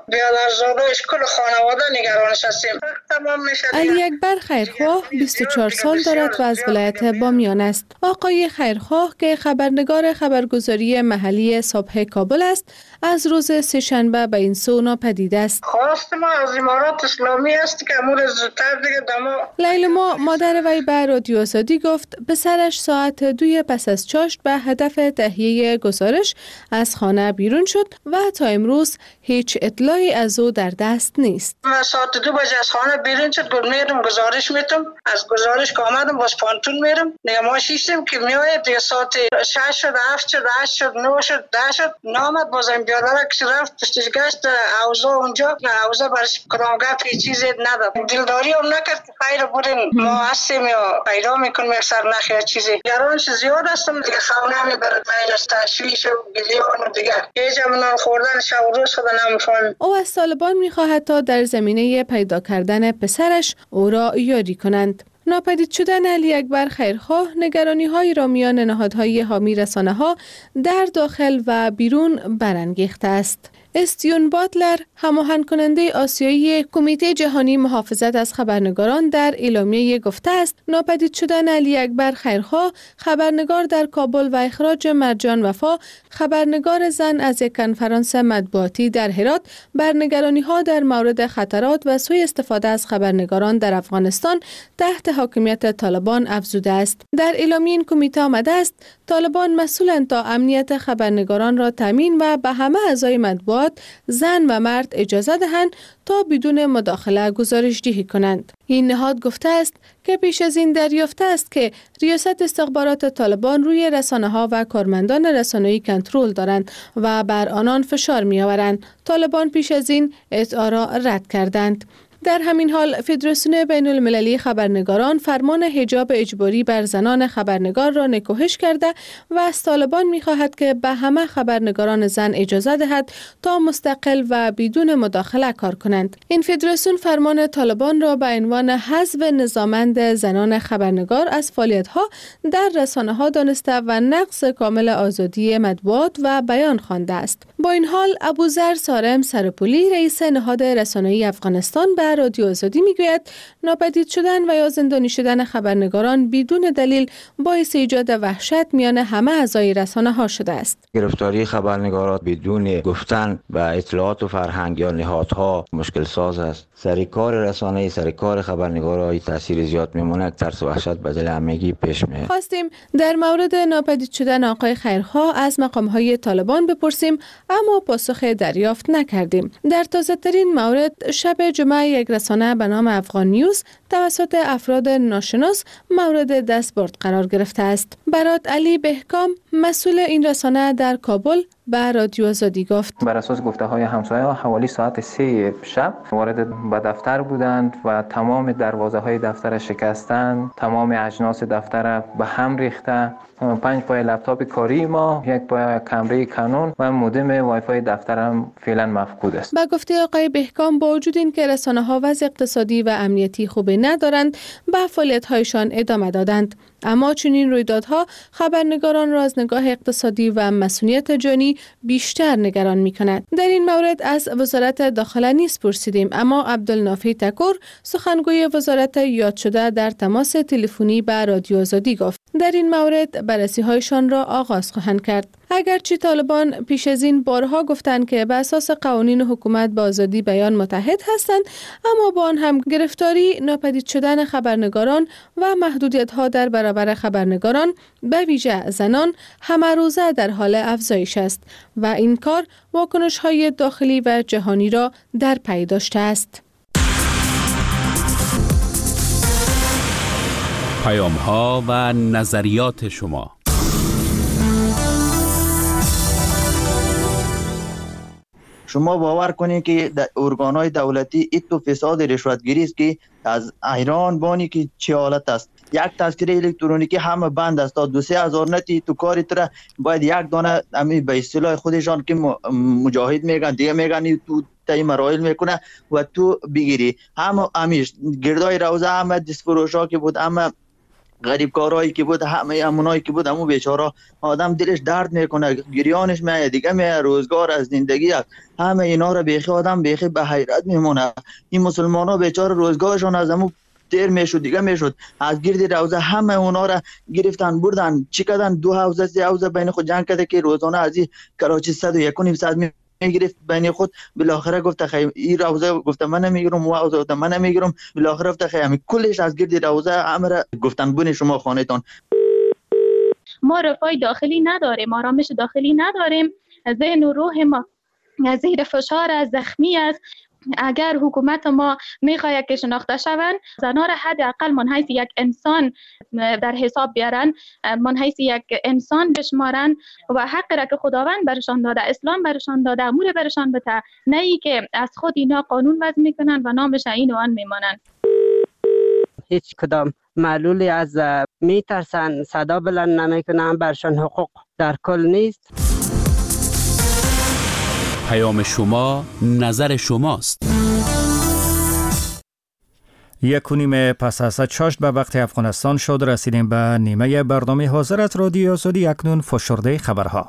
بیادر زادوش کل خانواده نگرانش هستیم. تمام میشه. علی اکبر خیرخواه بیست و چهار سال دارد و از ولایت بامیان است. آقای خیرخواه که خبرنگار خبرگزاری محلی صبح کابل است، از روز سه‌شنبه به این سو ناپدید است. خواست ما از امارات اسلامی است که امور زودتر دیگه دما. لیلما مادر وی به رادیو آزادی گفت پسرش ساعت دوی پس از چاشت به هدف تهیه گزارش از خانه بیرون شد و تا امروز هیچ اطلاعی از او در دست نیست. من ساعت دو بجه از خانه بیرون شد، گفت میرم گزارش میتم. از گزارش که آمدم باز پانتون میرم. دیگه ما شیشتیم که میآید دیگه ساعت شش شد، هفت شد، هشت شد، نه شد، ده شد. نامد بازم بیادره که رفت پشتش گشت اوضاع اونجا اوضاع برش کرامگاه پی چیزی نداد. دلداری هم نکرد که خیر بودین ما هستیم یا پیدا میکنیم یک سر نخیر چیزی. گرانش زیاد هستم دیگه خونه میبرد من از تشویش و گلیون و دیگه یه جمعنا خوردن شب و روز خدا نمیفهم. او از طالبان میخواهد تا در زمینه پیدا کردن پسرش او را یاری کنند. ناپدید شدن علی اکبر خیرخواه نگرانی های را میان نهادهای حامی رسانه ها در داخل و بیرون برانگیخته است. استیون باتلر، هماهنگ کننده آسیایی کمیته جهانی محافظت از خبرنگاران، در اعلامیه گفته است ناپدید شدن علی اکبر خیرخواه، خبرنگار در کابل و اخراج مرجان وفا، خبرنگار زن، از یک کنفرانس مطبوعاتی در هرات بر نگرانی‌ها در مورد خطرات و سوء استفاده از خبرنگاران در افغانستان تحت حاکمیت طالبان افزوده است. در اعلامیه این کمیته آمده است طالبان مسئولند تا امنیت خبرنگاران را تامین و به همه اعضای مطبوعات زن و مرد اجازه دهند تا بدون مداخله گزارش‌دهی کنند. این نهاد گفته است که پیش از این دریافته است که ریاست استخبارات طالبان روی رسانه‌ها و کارمندان رسانه‌ای کنترل دارند و بر آنان فشار می‌آورند. طالبان پیش از این ادعا را رد کردند. در همین حال فدراسیون بین المللی خبرنگاران فرمان حجاب اجباری بر زنان خبرنگار را نکوهش کرده و از طالبان می‌خواهد که به همه خبرنگاران زن اجازه دهد تا مستقل و بدون مداخله کار کنند. این فدراسیون فرمان طالبان را به عنوان حذف نظاممند زنان خبرنگار از فعالیت‌ها در رسانه‌ها دانسته و نقض کامل آزادی مطبوعات و بیان خوانده است. با این حال ابوذر سارم سرپولی، رئیس نهاد رسانه‌ای افغانستان، به رادیو آزادی میگوید ناپدید شدن و یا زندانی شدن خبرنگاران بدون دلیل باعث ایجاد وحشت میان همه اعضای رسانه ها شده است. گرفتاری خبرنگاران بدون گفتن و اطلاعات و فرهنگ یا نهادها مشکل ساز است. سر کار رسانه‌ای، سر کار خبرنگارای تاثیر زیاد میمونه، ترس و وحشت به دل همگی پیش میاد. خواستیم در مورد ناپدید شدن آقای خیرخواه از مقام‌های طالبان بپرسیم اما پاسخ دریافت نکردیم. در تازه‌ترین مورد شب جمعه یک رسانه به نام افغان نیوز توسط افراد ناشناس مورد دستبرد قرار گرفته است. برات علی بهکام، مسئول این رسانه در کابل، به رادیو آزادی گفت بر اساس گفته‌های همسایه‌ها حوالی ساعت سه شب وارد به دفتر بودند و تمام دروازه‌های دفتر شکستند، تمام اجناس دفتر به هم ریخته، پنج پای لپتاپ کاری ما، یک پای کامره کانون و مودم وای فای دفترم فعلا مفقود است. با گفته آقای بهکام با وجود این که رسانه‌ها وضع اقتصادی و امنیتی خوبی ندارند، به فعالیت‌هایشان ادامه دادند. اما چنین رویدادها خبرنگاران را از نگاه اقتصادی و مسئولیت جانی بیشتر نگران می‌کند. در این مورد از وزارت داخله نیز پرسیدیم، اما عبدالنافی تکور، سخنگوی وزارت یاد شده، در تماس تلفنی با رادیو آزادی گفت در این مورد بررسی‌هایشان را آغاز خواهند کرد. اگرچه طالبان پیش از این بارها گفتند که به اساس قوانین حکومت با آزادی بیان متحد هستند، اما با آن هم گرفتاری، ناپدید شدن خبرنگاران و محدودیت‌ها در برابر خبرنگاران به ویژه زنان همه روزه در حال افزایش است و این کار واکنش‌های داخلی و جهانی را در پی داشته است. پیام‌ها و نظریات شما. شما باور کنید که ارگان‌های دولتی این تو فساد رشوتگیری است که از ایران بانی که چه حالت است. یک تذکره الکترونیکی همه بند است تا دو سه هزار نتی تو کاری تر باید یک دانه امی به اصطلاح خودشان که مجاهد میگن دیگه میگن تو تای مراحل میکنه و تو بگیری. همه امیش گردای روزه همه دستفروشا که بود، همه غریب کارهایی که بود، همه همونایی که بود، همون بیچاره آدم دلش درد میکنه، گریانش میاد دیگه، می روزگار از زندگی است. همه اینا رو بیخی آدم بیخی به حیرت میمونه. این مسلمان ها بیچاره روزگارشون از همون دیر میشد دیگه میشد، از گرد روزه همه اونا را گرفتن بردن، چی کردن؟ دو حوزه سه حوزه بین خود جنگ کرده که روزانه از این کراچی صد و یک و نیم ساعت میگرفت بین خود. بالاخره گفت خیر این روزه گفت من نمیگیرم، و روزه گفت من نمیگیرم. بالاخره گفت خیر همین کلش از گرد روزه امر گفتن بون شما خانهتان. ما رفای داخلی نداریم، آرامش داخلی نداریم، ذهن و روح ما زیر فشار از زخمی است. اگر حکومت ما میخواهد که شناخته شوند، زنها را حداقل من حیث یک انسان در حساب بیارن، من حیث یک انسان بشمارن و حق را که خداوند برشان داده، اسلام برشان داده، امور برشان بده، نه ای که از خود اینا قانون وضع میکنن و نامش این و آن میمانن. هیچ کدام معلولی از میترسن، صدا بلند نمیکنن، برشان حقوق در کل نیست. پیام شما نظر شماست. یک و نیم پس از چاشت به وقت افغانستان شد. رسیدیم به نیمه برنامه حاضر از رادیو آزادی. اکنون فشرده خبرها.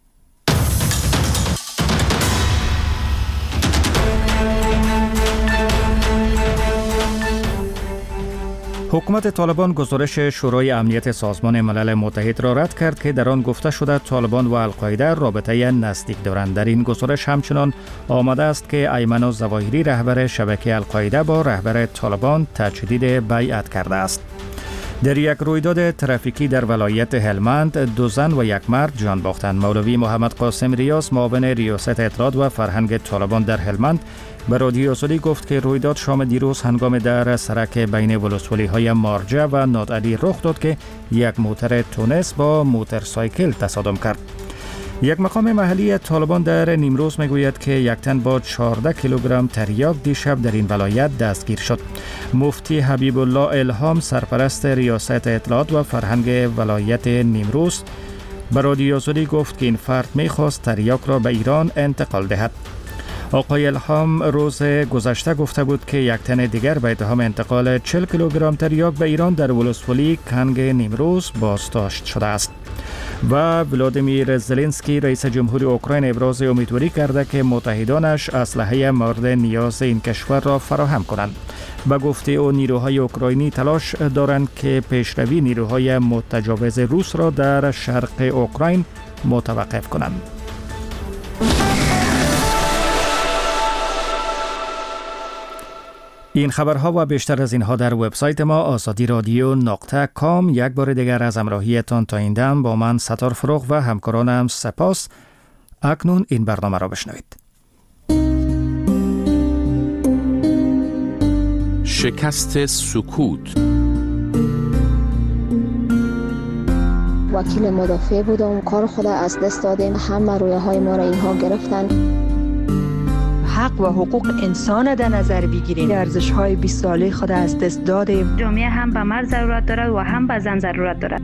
حکومت طالبان گزارش شورای امنیت سازمان ملل متحد را رد کرد که در آن گفته شده طالبان و القاعده رابطه نزدیک دارند. در این گزارش همچنان آمده است که ایمن الظواهری رهبر شبکه القاعده با رهبر طالبان تجدید بیعت کرده است. در یک رویداد ترافیکی در ولایت هلمند دو زن و یک مرد جان باختند. مولوی محمد قاسم ریاض معاون ریاست اطلاعات و فرهنگ طالبان در هلمند به رادیو آزادی گفت که رویداد شام دیروز هنگام در سرک بین ولسوالی های مارجه و نادعلی رخ داد که یک موتر تونس با موتورسایکل تصادم کرد. یک مقام محلی طالبان در نیمروز میگوید که یک تن با چهارده کیلوگرم تریاک دیشب در این ولایت دستگیر شد. مفتی حبیب الله الهام سرپرست ریاست اطلاعات و فرهنگ ولایت نیمروز به رادیو آزادی گفت که این فرد میخواست تریاک را به ایران انتقال دهد. آقای الهام روز گذشته گفته بود که یک تن دیگر به اتهام انتقال چهل کیلوگرم تریاک به ایران در ولسوالی کنگ نیمروز بازداشت شده است. و ولادیمیر زلنسکی رئیس جمهور اوکراین ابراز امیدواری کرده که متحدانش اسلحه مورد نیاز این کشور را فراهم کنند. به گفته او نیروهای اوکراینی تلاش دارند که پیشروی نیروهای متجاوز روس را در شرق اوکراین متوقف کنند. این خبرها و بیشتر از اینها در وبسایت ما آزادی رادیو نقطه کام. یک بار دیگر از همراهیتان تا این دم با من ستار فروغ و همکارانم سپاس. اکنون این برنامه را بشنوید. شکست سکوت. وکیل مدافع بودم، کار خود از دست دادیم، همه رویه های ما را اینها گرفتن. حق و حقوق انسان در نظر بگیریم. ارزش های بیست ساله خود از دست دادیم. جامعه هم به مرد ضرورت دارد و هم به زن ضرورت دارد.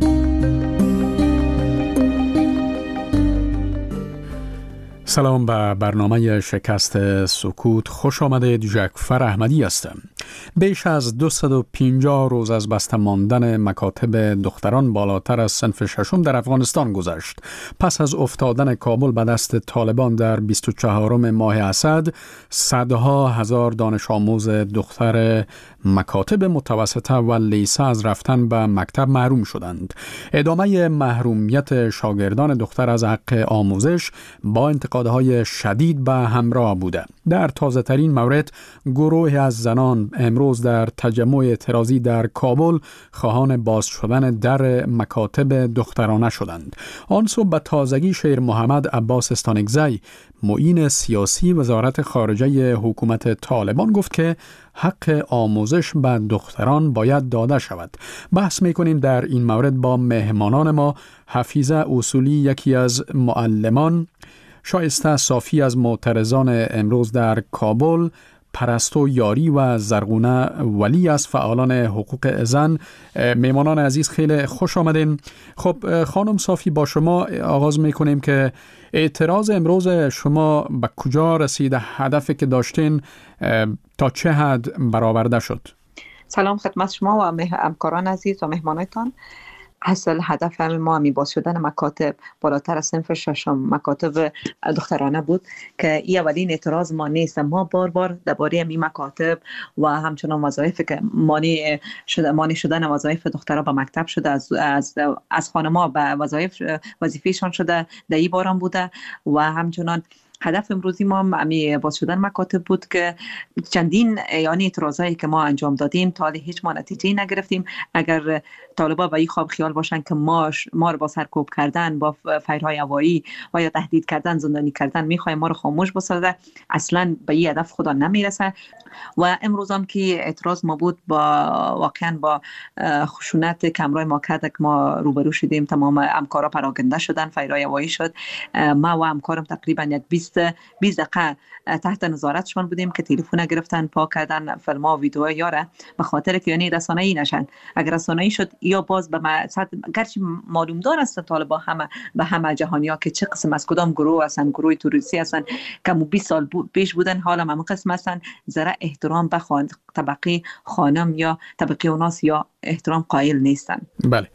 سلام به برنامه شکست سکوت. خوش آمدید. جعفر احمدی هستم. بیش از دویست و پنجاه روز از بسته ماندن مکاتب دختران بالاتر از صنف ششم در افغانستان گذشت. پس از افتادن کابل به دست طالبان در بیست و چهارم ماه اسد، صدها هزار دانش آموز دختر مکاتب متوسطه و لیسه از رفتن به مکتب محروم شدند. ادامه محرومیت شاگردان دختر از حق آموزش با انتقادهای شدید به همراه بوده. در تازه ترین مورد، گروهی از زنان امروز در تجمع اعتراضی در کابل خواهان باز شدن در مکاتب دخترانه شدند. آن صبح به تازگی شیر محمد عباس استانکزی، معین سیاسی وزارت خارجه حکومت طالبان، گفت که حق آموزش به دختران باید داده شود. بحث میکنیم در این مورد با مهمانان ما: حفیظه اصولی، یکی از معلمان، شایسته صافی از معترضان امروز در کابل، پرستو یاری و زرغونه ولی از فعالان حقوق زن. میمانان عزیز خیلی خوش آمدین. خب خانم صافی، با شما آغاز میکنیم که اعتراض امروز شما به کجا رسید؟ هدفی که داشتین تا چه حد برآورده شد؟ سلام خدمت شما و همکاران عزیز و مهمانتان. اصل هدف همه ما همی باز شدن مکاتب بالاتر از صنف ششم، مکاتب دخترانه بود که این اولین اعتراض ما نیست. ما بار بار درباره این مکاتب و همچنان وظایف که مانع شده مانع شدن وظایف دخترها به مکتب شده، از از از خانم‌ها به وظایف وظیفه‌شان شده در این باران بوده و همچنان هدف امروزی ما همی باز شدن مکاتب بود که چندین یعنی اعتراضایی که ما انجام دادیم تا هیچ ما نتیجه نگرفتیم. اگر طالبا به این خواب خیال باشن که ما ما رو با سرکوب کردن، با فایرهای هوایی و یا تهدید کردن، زندانی کردن میخوایم ما رو خاموش بسازه، اصلا به این هدف خدا نمیرسه. و امروز هم که اعتراض ما بود با واقعا با خشونت کمرای ما کرد که ما روبرو شدیم، تمام همکارا پراکنده شدن، فایرهای هوایی شد. ما و همکارم تقریبا یک بیست دقیقه تحت نظارتشون بودیم که تلفن گرفتن، پاک کردن فیلم‌ها و ویدیوها یاره، به خاطر که یعنی رسانه‌ای نشن. اگر رسانه‌ای شد یا باز به مقصد گرچه معلوم دار است طالبان همه به همه جهانیا که چه قسم از کدام گروه هستن، گروه تروریستی هستن که بیست سال پیش بودن، حالا هم قسم هستن. ذره احترام به خان... طبقه خانم یا طبقه اوناس یا احترام قائل نیستن. بله،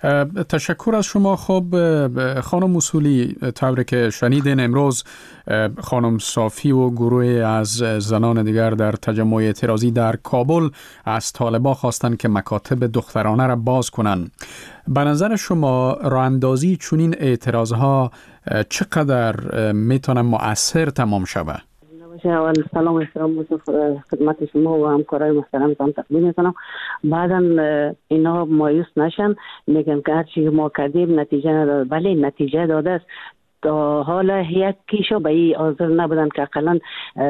تشکر از شما. خب خانم اصولی، طوری که شنیدین امروز خانم صافی و گروه از زنان دیگر در تجمع اعتراضی در کابل از طالبان خواستند که مکاتب دخترانه را باز کنند. به نظر شما راه اندازی چنین اعتراضها چقدر میتونه مؤثر تمام شود؟ اول سلام و احترام خدمت شما و همکارای محترمتان تقدیم میکنم. بعدا اینا مایوس نشن، میگن که هرچی ما کردیم نتیجه نداد. بله نتیجه داده است. تا حالا یکیشو به این حاضر نبودن که اقلا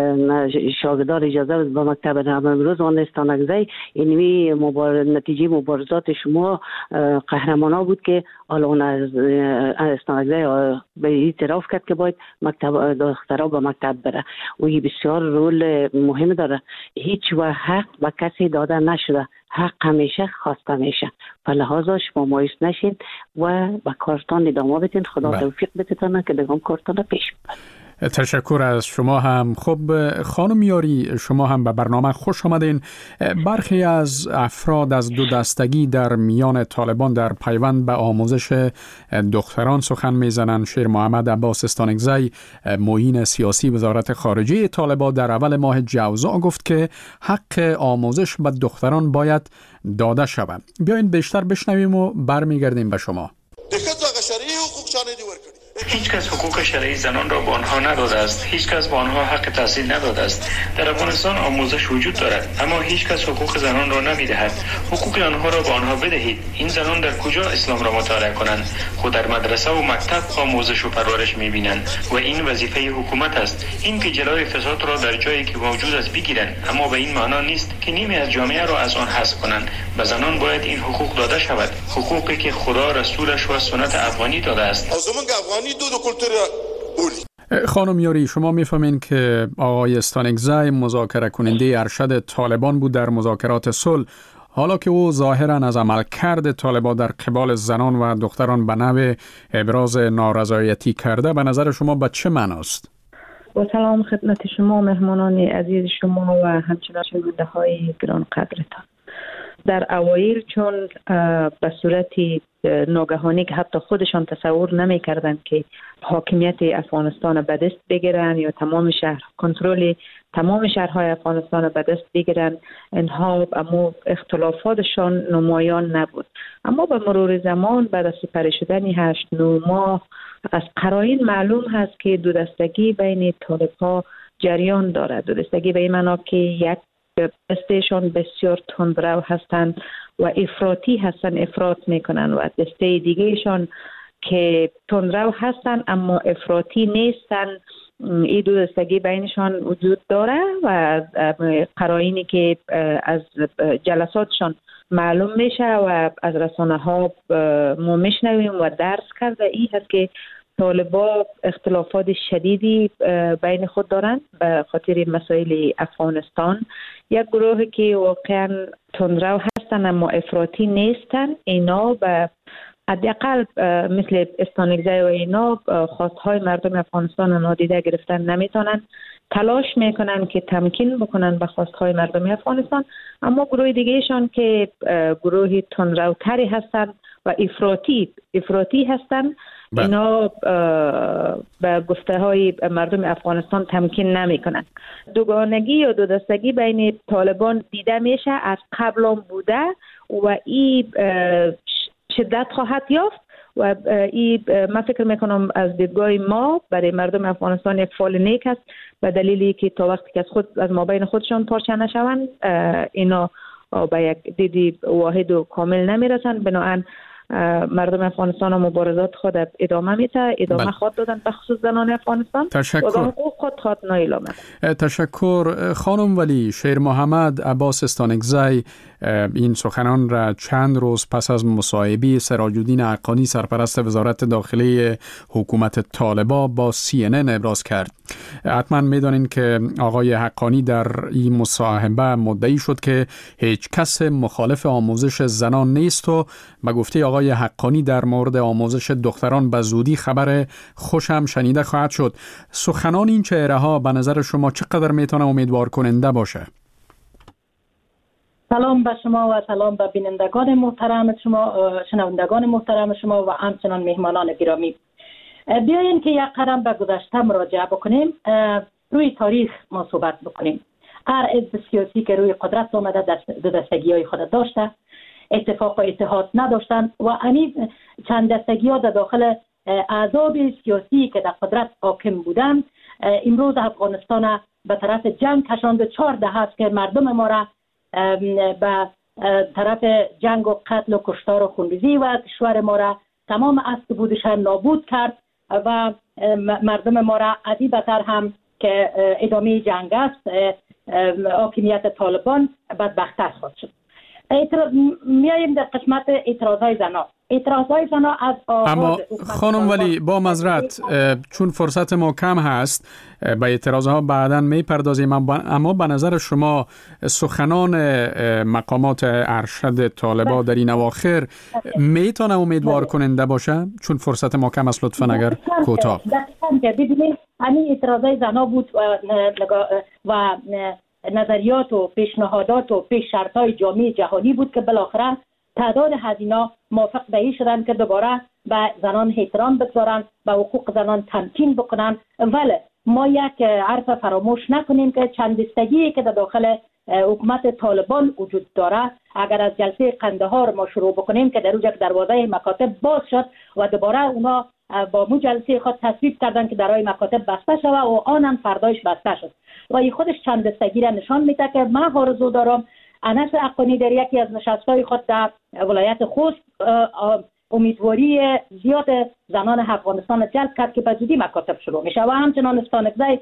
شاگردار اجازه به مکتب نرم. امروز آن استانگزی اینوی مبار... نتیجه مبارزات شما قهرمانا بود که حالا اون از استانگزی به اعتراف کرد که باید مکتب دخترها به مکتب بره و این بسیار رول مهم داره. هیچ و حق به کسی داده نشده، حق همیشه خواسته میشه. فلحاظا شما مایوس نشین و با کارتان ادامه بدین. خدا توفیق بده که دگم کارتان پیش ببرید. تشکر از شما هم. خب خانم یاری، شما هم به برنامه خوش آمدین. برخی از افراد از دو دستگی در میان طالبان در پیوند به آموزش دختران سخن میزنند. شیر محمد عباس استانگزی، معین سیاسی وزارت خارجه طالبان، در اول ماه جوزا گفت که حق آموزش به دختران باید داده شود. بیاین بیشتر بشنویم و برمیگردیم به شما. هیچ کس حقوق شرعی زنان را به آنها نداده است. هیچ کس به آنها حق تحصیل نداده است. در افغانستان آموزش وجود دارد، اما هیچ کس حقوق زنان را نمیدهد. حقوق آنها را به آنها بدهید. این زنان در کجا اسلام را مطالعه کنند؟ خود در مدرسه و مکتب آموزش و پرورش میبینند و این وظیفه حکومت است. این که جلوی فساد را در جایی که موجود است بگیرند، اما به این معنا نیست که نیمی از جامعه را از آن حذف کنند. به زنان باید این حقوق داده شود، حقوقی که خدا رسولش و سنت افغانی داده است. خانم یاری، شما میفهمین که آقای استانگزی مذاکره کننده ارشد طالبان بود در مذاکرات صلح. حالا که او ظاهراً از عملکرد طالبان در قبال زنان و دختران به نوع ابراز نارضایتی کرده، به نظر شما به چه معناست؟ با سلام خدمت شما مهمانان عزیز شما و همچنان شنونده های گران قدرتان. در اوایل چون به صورت ناگهانی که حتی خودشان تصور نمی کردن که حاکمیت افغانستان به دست بگیرن یا تمام شهر کنترل تمام شهرهای افغانستان به دست بگیرن، اینها اما اختلافاتشان نمایان نبود. اما به مرور زمان بعد از سپری شدن هشت نو ماه از قرائن معلوم هست که دو دستگی بین طالب‌ها جریان دارد. دو دستگی به این معنا که یک دستهشان بسیار تندرو هستند و افراطی هستند، افراط میکنن، و دسته دیگهشان که تندرو هستند اما افراطی نیستن. این دو دستگی بینشان وجود داره و قرائنی که از جلساتشان معلوم میشه و از رسانه ها ما میشنویم و درس کرده این هست که طالبان اختلافات شدیدی بین خود دارند به خاطر مسائل افغانستان. یک گروهی که واقعا تندرو هستند اما افراطی نیستند، اینا به حداقل مثل استانگزی و اینا خواستهای مردم افغانستان نادیده گرفتن نمیتونن. تلاش میکنن که تمکین بکنن به خواستهای مردم افغانستان، اما گروه دیگهشان که گروه تندروتری هستند و افراطی افراطی هستند، اینا به گفته های مردم افغانستان تمکین نمی کنند. دوگانگی یا دو دستگی بین طالبان دیده میشه، از قبل هم بوده و این شدت خواهد یافت و این من فکر میکنم از دیدگاه ما برای مردم افغانستان یک فال نیک است، به دلیلی که تا وقتی که از خود از مابین خودشان پارچه نشوند اینا به یک دیدی واحد و کامل نمیرسند. بنابراین مردم افغانستان و مبارزات خود ادامه میده، ادامه بل. خود دادن به خصوص زنان افغانستان. تشکر. و حقوق خود خود نایلا میده. تشکر خانم ولی. شیر محمد عباس استانکزی این سخنان را چند روز پس از مصاحبه سراج الدین حقانی سرپرست وزارت داخلی حکومت طالبان با سی ان ان ابراز کرد. حتما میدانین که آقای حقانی در این مصاحبه مدعی شد که هیچ کس مخالف آموزش زنان نیست و به گفته آقای حقانی در مورد آموزش دختران به زودی خبر خوشم شنیده خواهد شد. سخنان این چهره ها به نظر شما چقدر میتونه امیدوار کننده باشه؟ سلام به شما و سلام به بینندگان محترم شما، شنوندگان محترم شما و همچنان مهمانان گرامی. بیاین که یک قدم به گذشته مراجعه بکنیم، روی تاریخ ما صحبت بکنیم. هر حزب سیاسی که روی قدرت آمده دو دستگی های خود داشته، اتفاق و اتحاد نداشتن و همین چند دستگی ها در داخل احزاب سیاسی که در قدرت حاکم بودن امروز افغانستان به طرف جنگ کشانده. چهار دهه است که مردم ما را به طرف جنگ و قتل و کشتار و خونریزی و کشور ما را تمام اصل بودش نابود کرد و مردم ما را عدی بتر هم که ادامه جنگ است، حاکمیت طالبان بدبخت‌تر خواهد شد. اعتراض میاییم در قسمت اعتراضهای زنا. اعتراضهای زنا از اما خانم ولی با معذرت چون فرصت ما کم هست به اعتراضها بعداً میپردازیم، اما به نظر شما سخنان مقامات ارشد طالبان در این اواخر میتونه امیدوار کننده باشه؟ چون فرصت ما کم است، لطفاً اگر کوتاه. ببینید همین اعتراضهای زنا بود و, و نظریات و پیشنهادات و پیش شرطهای جامعه جهانی بود که بالاخره تعداد هزینه موافق به این شدن که دوباره به زنان احترام بگذارن، به حقوق زنان تمکین بکنن. ولی ما یک حرف فراموش نکنیم که چند دستگی که در داخل حکومت طالبان وجود داره، اگر از جلسه قندهار ما شروع بکنیم که در اونجا دروازه مکاتب باز شد و دوباره اونا با مو جلسه خود تصویب کردن که درای مکاتب بسته شود و آنم فردایش بسته شد و این خودش چند دستگی را نشان میده که من آرزو دارم انس حقانی در یکی از نشستهای خود در ولایت خوست امیدواری زیاد زنان افغانستان جلب کرد که به زودی مکاتب شروع میشه و همچنان استانکزی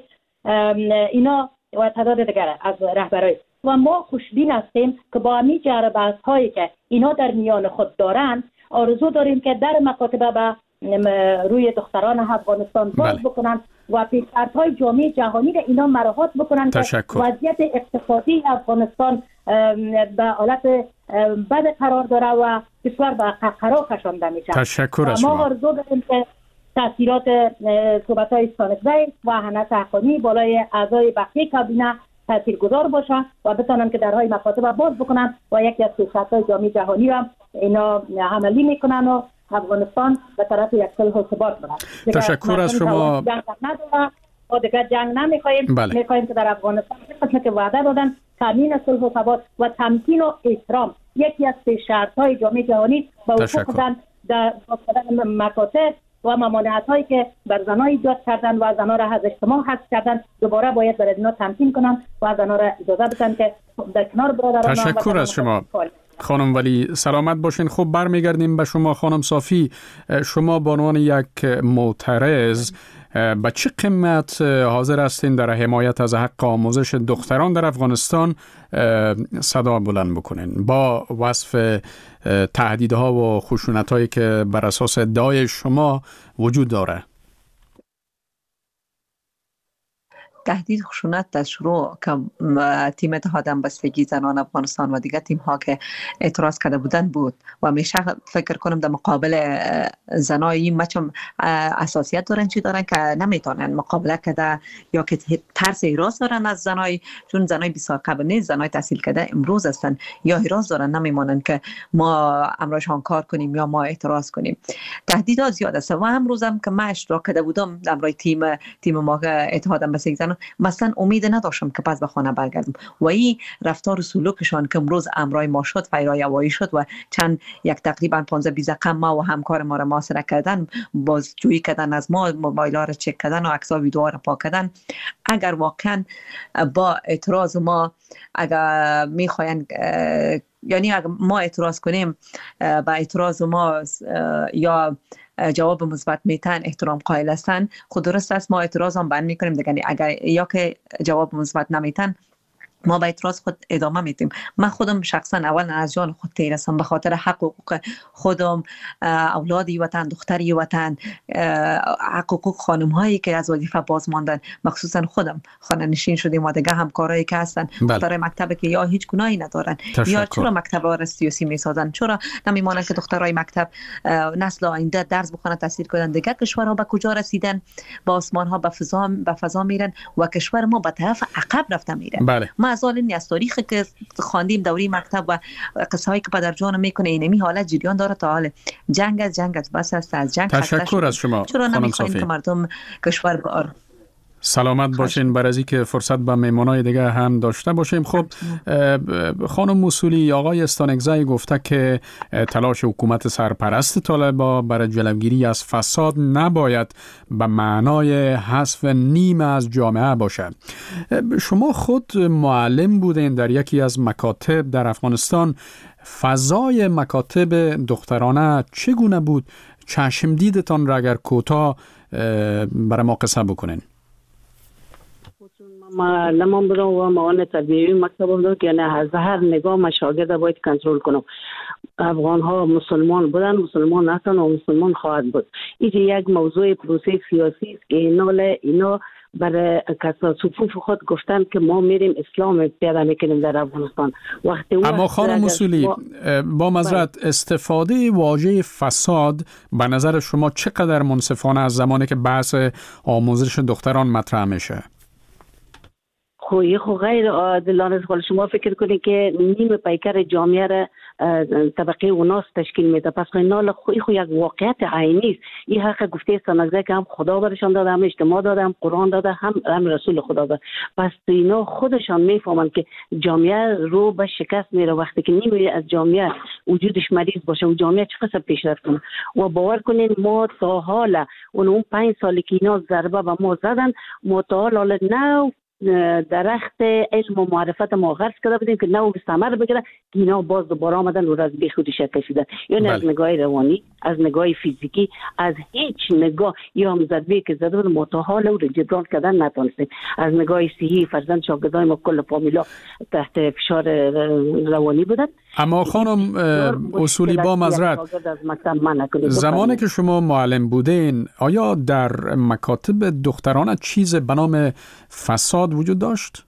اینا و تعداد دیگر از رهبرای و ما خوشبین هستیم که با همین جربه‌های هایی که اینا در میان خود دارن آرزو داریم که در مکاتب به روی دختران افغانستان باز بکنن و پیش‌فرض‌های جامعه جهانی را اینا مراعات بکنن که وضعیت اقتصادی افغانستان به حالت بد قرار داره و کشور به قهقرا کشانده میشه. تشکر از شما. ما آرزو داریم که تاثیرات صحبت‌های استانکزی و انس حقانی بالای اعضای بقیه کابینه تاثیرگذار باشه و بتونن که درهای مکاتب باز بکنن و یکی از پیش‌فرض‌های جامعه جهانی را اینا عملی میکنن و افغانستان به طرف یک صلح و ثبات برد. تشکر از شما. ما دیگر جنگ نمیخواهیم، بله. میخواهیم که در افغانستان قسمت که وعده دادن تامین صلح و ثبات و تمکین و احترام یکی از شرط‌های جامعه جهانی با حقوق زن در مکاتب و ممانعت‌هایی که بر زنان ایجاد کردن و زنان را از اجتماع حذف کردن دوباره باید برای اینا تمکین کنن و زنان را اجازه بدن که در کنار برادران. تشکر از شما خانم ولی. سلامت باشین. خوب برمیگردیم به شما خانم صافی. شما به عنوان یک معترض به چه قیمت حاضر هستین در حمایت از حق آموزش دختران در افغانستان صدا بلند بکنین با وصف تهدیدها و خشونت‌هایی که بر اساس ادعای شما وجود داره؟ تهدید خشونت از شروع که تیم اتحاد همبستگی زنان افغانستان و دیگر تیم ها که اعتراض کرده بودن بود و همیشه فکر کنم در مقابل زنای مچم اساسیت دارن چی دارن که نمیتونن مقابله کرده یا که ترس احراز دارن از زنای، چون زنای بسیار قبل نیست، زنای تحصیل کرده امروز هستن یا احراز دارن نمیمانن که ما امرشان کار کنیم یا ما اعتراض کنیم. تهدیدات زیاد است و امروز هم که من اشتراک کرده بودم امروز تیم تیم ما اتحاد همبستگی زنان مثلا امید نداشتم که پس به خانه برگردم و این رفتار و سلوکشان که امروز امروز ما شد فیرای هوایی شد و چند یک تقریبا پانزده بیست رقم ما و همکار ما را محاصره کردن، بازجویی کردن از ما، موبایل‌ها را چک کردن و عکس‌ها ویدیوها را پاک کردن. اگر واقعا با اعتراض ما اگر میخواین یعنی اگر ما اعتراض کنیم با اعتراض ما یا جواب مثبت میتن احترام قائل هستن، خود درست است ما اعتراض هم بند میکنیم دیگه. اگر یا که جواب مثبت نمیتن ما با اعتراض خود ادامه میدیم. من خودم شخصا اول از جان خود تیرسم به خاطر حق حقوق خودم، اولادی وطن، دختری وطن، حق حقوق خانم هایی که از وظیفه باز ماندن، مخصوصا خودم خانه نشین شدیم و دیگه همکارایی که هستن دخترای مکتب که یا هیچ گناهی ندارن تشکر. یا چرا مکتب ها را سیاسی میسازن، چرا نمیمانن که دخترای مکتب نسل آینده درس بخونن تحصیل کنن. دیگه کشورها به کجا رسیدن؟ با آسمان ها به فضا به فضا میرن و کشور ما به طرف عقب رفته میره. بله. ما از حال از تاریخی که خواندیم دوری مکتب و قصه هایی که پدر جان میکنه اینمی حالت جریان داره تا حال جنگ از جنگ از بس است از جنگ. تشکر از شما چرا نمیخوایم که مردم کشور بار سلامت باشین برای که فرصت به مهمانای دیگه هم داشته باشیم. خب خانم موصولی، آقای استانگزی گفته که تلاش حکومت سرپرست طالبا برای جلوگیری از فساد نباید به معنای حذف نیمه از جامعه باشد. شما خود معلم بودین در یکی از مکاتب در افغانستان. فضای مکاتب دخترانه چگونه بود؟ چشم دیدتان را اگر کوتاه برای ما قصه بکنین. معلمان بودم و معاون تربیوی مکتب بودم که یعنی از هر نگاه ما شاگرد باید کنترل کنم. افغان ها مسلمان بودن، مسلمان هستن و مسلمان خواهد بود. اینجا یک موضوع پروسه سیاسی است که اینا اینا برای کسا صفوف خود گفتن که ما میریم اسلام پیاده میکنیم در افغانستان. وقتی اما خانم موصولی با معذرت استفاده واژه فساد به نظر شما چقدر منصفانه از زمانی که بحث آموزش دختران مطرح میشه؟ خوی خو غیر عادلانه است. شما فکر کنید که نیم پیکر جامعه را طبقه اوناس تشکیل میده، پس اینا خوی خو یک واقعیت عینی است. این حق گفته استانگزی که هم خدا برشان داده، هم اجتماع داده، هم قرآن داده، هم هم رسول خدا داده. پس اینا خودشان میفهمند که جامعه رو به شکست میره وقتی که نیمی از جامعه وجودش مریض باشه و جامعه چه قصد پیشرفت کنه. و باور کنین ما تا حالا اون پنج سالی که اینا ضربه به ما زدن، ما تا حالا نه درخت علم و معرفت ما غرس کرده بودیم که نو ثمر بگیره که اینا باز دوباره آمدن و از بی خودی شکل کشیدن. یعنی از نگاه روانی، از نگاه فیزیکی، از هیچ نگاه یا هم ضربه که زده بود متحال و جبران کردن نتونستیم. از نگاه صحی فرزند شاگردای ما کل فامیلا تحت فشار روانی بودن. اما خانم اصولی با معذرت زمانی که شما معلم بودین آیا در مکاتب دختران چیز به نام فساد وجود داشت؟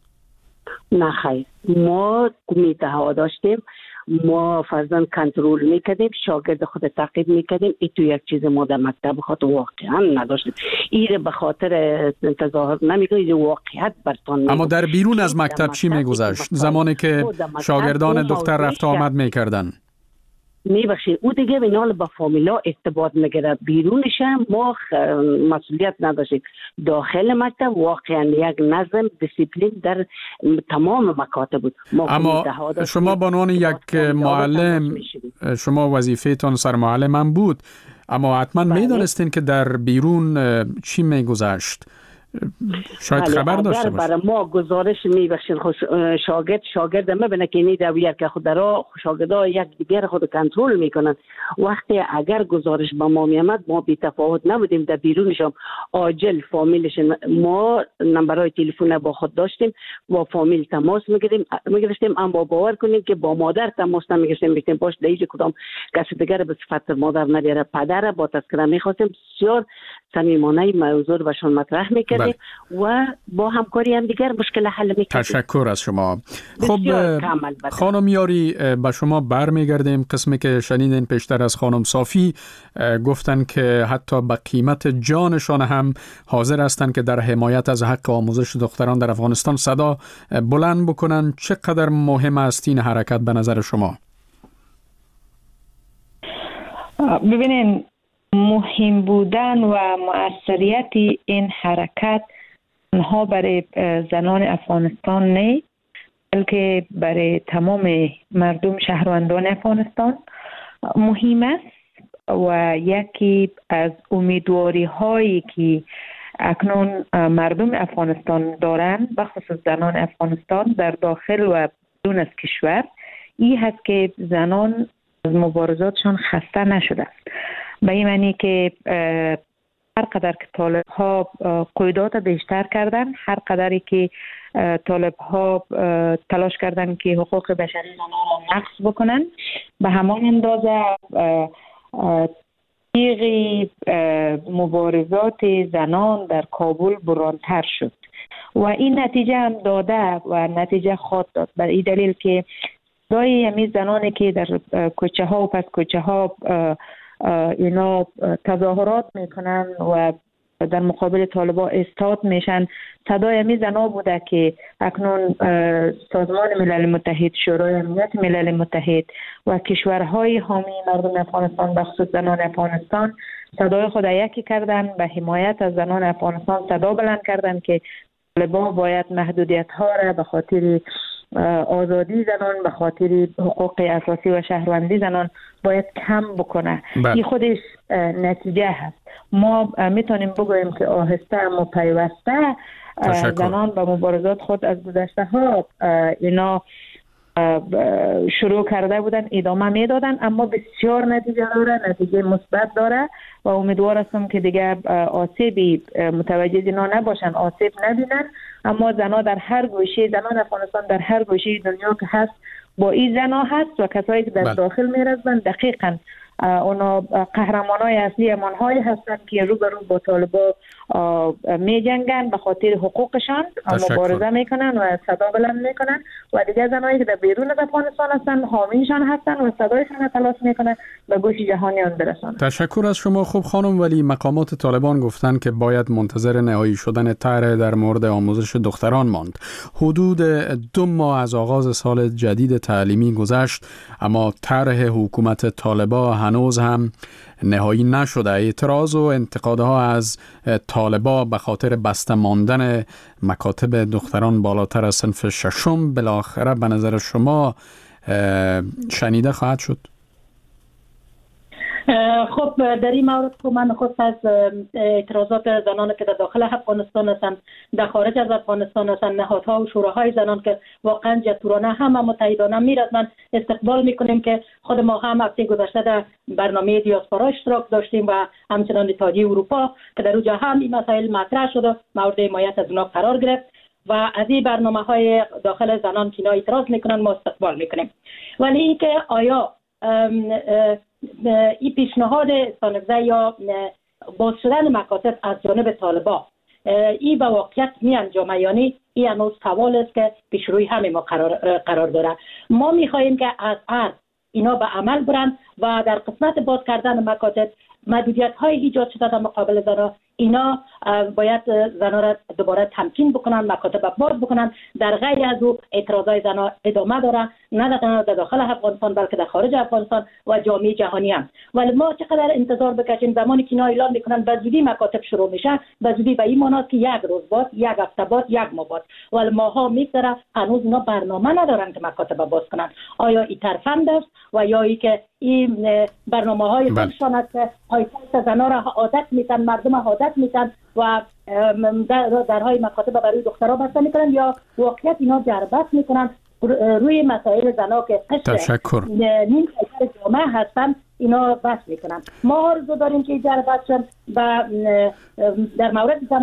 نه خیر، ما کمیته ها داشتیم، ما فرزند کنترل میکردیم، شاگرد خود تعقیب میکردیم. این تو یک چیز ما در مکتب خود واقعا نداشتیم. این به خاطر تظاهر نمیگه، این واقعیت برتان. اما در بیرون از مکتب چی میگذشت زمانی که شاگردان دختر رفت آمد میکردن؟ میبخشید او دیگه بینال با فامیلا ارتباط میگیره. بیرونش هم ما مسئولیت نداشتیم. داخل مکتب واقعا یک نظم دیسیپلین در تمام مکاتب بود. اما شما به عنوان یک معلم، شما وظیفه‌تان سرمعلم هم بود، اما حتما میدانستین که در بیرون چی میگذشت. شاید خبر داشته باشه. برای ما گزارش میبخشین شاگرد شاگرد مبینه که اینی دویر که خود را شاگردا یک دیگر خود کنترل میکنن. وقتی اگر گزارش با ما میامد ما بی تفاوت نبودیم. در بیرونش هم عاجل فامیلش ما نمبرهای تلفن با خود داشتیم، با فامیل تماس میگیریم میگرفتیم. اما باور کنیم که با مادر تماس نمیگرفتیم، میگفتیم باش دیگه کدام کسی دیگر به صفت مادر نریاره پدر با تذکره میخواستیم. بسیار صمیمانه موضوع رو بهشون مطرح میکردیم. بله. و با همکاری هم دیگر مشکل حل میکنیم. تشکر از شما. خب خانم یاری، به شما برمیگردیم. قسمی که شنیدین پیشتر از خانم صافی گفتن که حتی به قیمت جانشان هم حاضر هستند که در حمایت از حق آموزش دختران در افغانستان صدا بلند بکنن. چقدر مهم است این حرکت به نظر شما؟ ببینین، مهم بودن و مؤثریت این حرکت تنها برای زنان افغانستان نه، بلکه برای تمام مردم شهروندان افغانستان مهم است و یکی از امیدواری هایی که اکنون مردم افغانستان دارند، بخصوص زنان افغانستان در داخل و بیرون از کشور، این هست که زنان از مبارزاتشان خسته نشده. به این معنی که هر قدر که طالب ها قیودات بیشتر کردن، هر قدری که طالب ها تلاش کردن که حقوق بشری زنان را نقض بکنن، به همان اندازه تیغ مبارزات زنان در کابل برانتر شد و این نتیجه هم داده و نتیجه خواهد داد. به این دلیل که دایی همی زنانی که در کوچه ها و پس کوچه ها اینا تظاهرات میکنن و در مقابل طالبا استاد میشن، صدای همی زنا بوده که اکنون سازمان ملل متحد، شورای امنیت ملل متحد و کشورهای حامی مردم افغانستان بخصوص زنان افغانستان صدای خود یکی کردن، به حمایت از زنان افغانستان صدا بلند کردن که طالبا باید محدودیت ها را به خاطر آزادی زنان، به خاطر حقوق اساسی و شهروندی زنان باید کم بکنه. این خودش نتیجه هست. ما میتونیم بگوییم که آهسته اما پیوسته زنان به مبارزات خود از گذشته ها اینا شروع کرده بودن، ادامه میدادن، اما بسیار نتیجه داره، نتیجه مثبت داره و امیدوار هستم که دیگه آسیبی متوجه اینا نباشن، آسیب نبینن. اما زنا در هر گوشه، زنان افغانستان در هر گوشه دنیا که هست با این زنا هست و کسایی که در بل. داخل میرزن دقیقاً اونا قهرمانای اصلی امانهایی هستند که رو به رو با طالبا می جنگن، به خاطر حقوقشان مبارزه میکنن و صدا بلند میکنن و دیگه زنایی که در بیرون از افغانستان هستن حامیشان هستن و صدایشان تلاش میکنن به گوش جهانیان برسانن. تشکر از شما. خوب خانم، ولی مقامات طالبان گفتن که باید منتظر نهایی شدن طرح در مورد آموزش دختران ماند. حدود دو ماه از آغاز سال جدید تعلیمی گذشت، اما طرح حکومت طالبان هنوز هم نهایی نشده. اعتراض و انتقادها از طالبا به خاطر بسته ماندن مکاتب دختران بالاتر از صنف ششم بالاخره به نظر شما شنیده خواهد شد؟ خب در این مورد که من خود از اعتراضات زنان که در داخل افغانستان هستند، در خارج از افغانستان هستند، نهادها و شوراهای زنان که واقعا جسورانه همه متحدانه میرسن استقبال میکنیم که خود ما هم هفته گذشته در برنامه دیاسپورا اشتراک داشتیم و همچنان اتحادیه اروپا که در اونجا هم این مسائل مطرح شده، مورد حمایت از اونها قرار گرفت و از این برنامه های داخل زنان که اینا اعتراض میکنن ما استقبال میکنیم. ولی اینکه آیا ام ام این پیشنهاد سانگزه یا باز شدن مکاتب از جانب طالبا این به واقعیت می انجامه یا نه، این هنوز سوال است که پیش روی همه ما قرار, قرار داره. ما می خواهیم که از عرض اینا به عمل برن و در قسمت باز کردن مکاتب محدودیت های ایجاد شده در مقابل زنان، اینا باید زنان را دوباره تمکین بکنن، مکاتب باز بکنن. در غیر از او اعتراضای زنان ادامه داره، نه تنها در داخل افغانستان بلکه در خارج افغانستان و جامعه جهانی هم. ولی ما چقدر انتظار بکشیم؟ زمانی که اینا اعلام میکنن به زودی مکاتب شروع میشه، به زودی به این معنی که یک روز بعد، یک هفته بعد، یک ماه بعد، ولی ماها میگذره هنوز اینا برنامه ندارن که مکاتب باز کنن. آیا این ترفند است و یا ای که این برنامه‌های خودشان است که پایتخت زنان را عادت میتن، مردم عادت میتن و در درهای مکاتب برای دخترها بسته میکنن، یا واقعیت اینا جربت میکنن روی مسائل زنا که قشر نیم کشور جامعه هستن اینا بس میکنن. ما آرزو داریم که جربت شن و در مورد زنا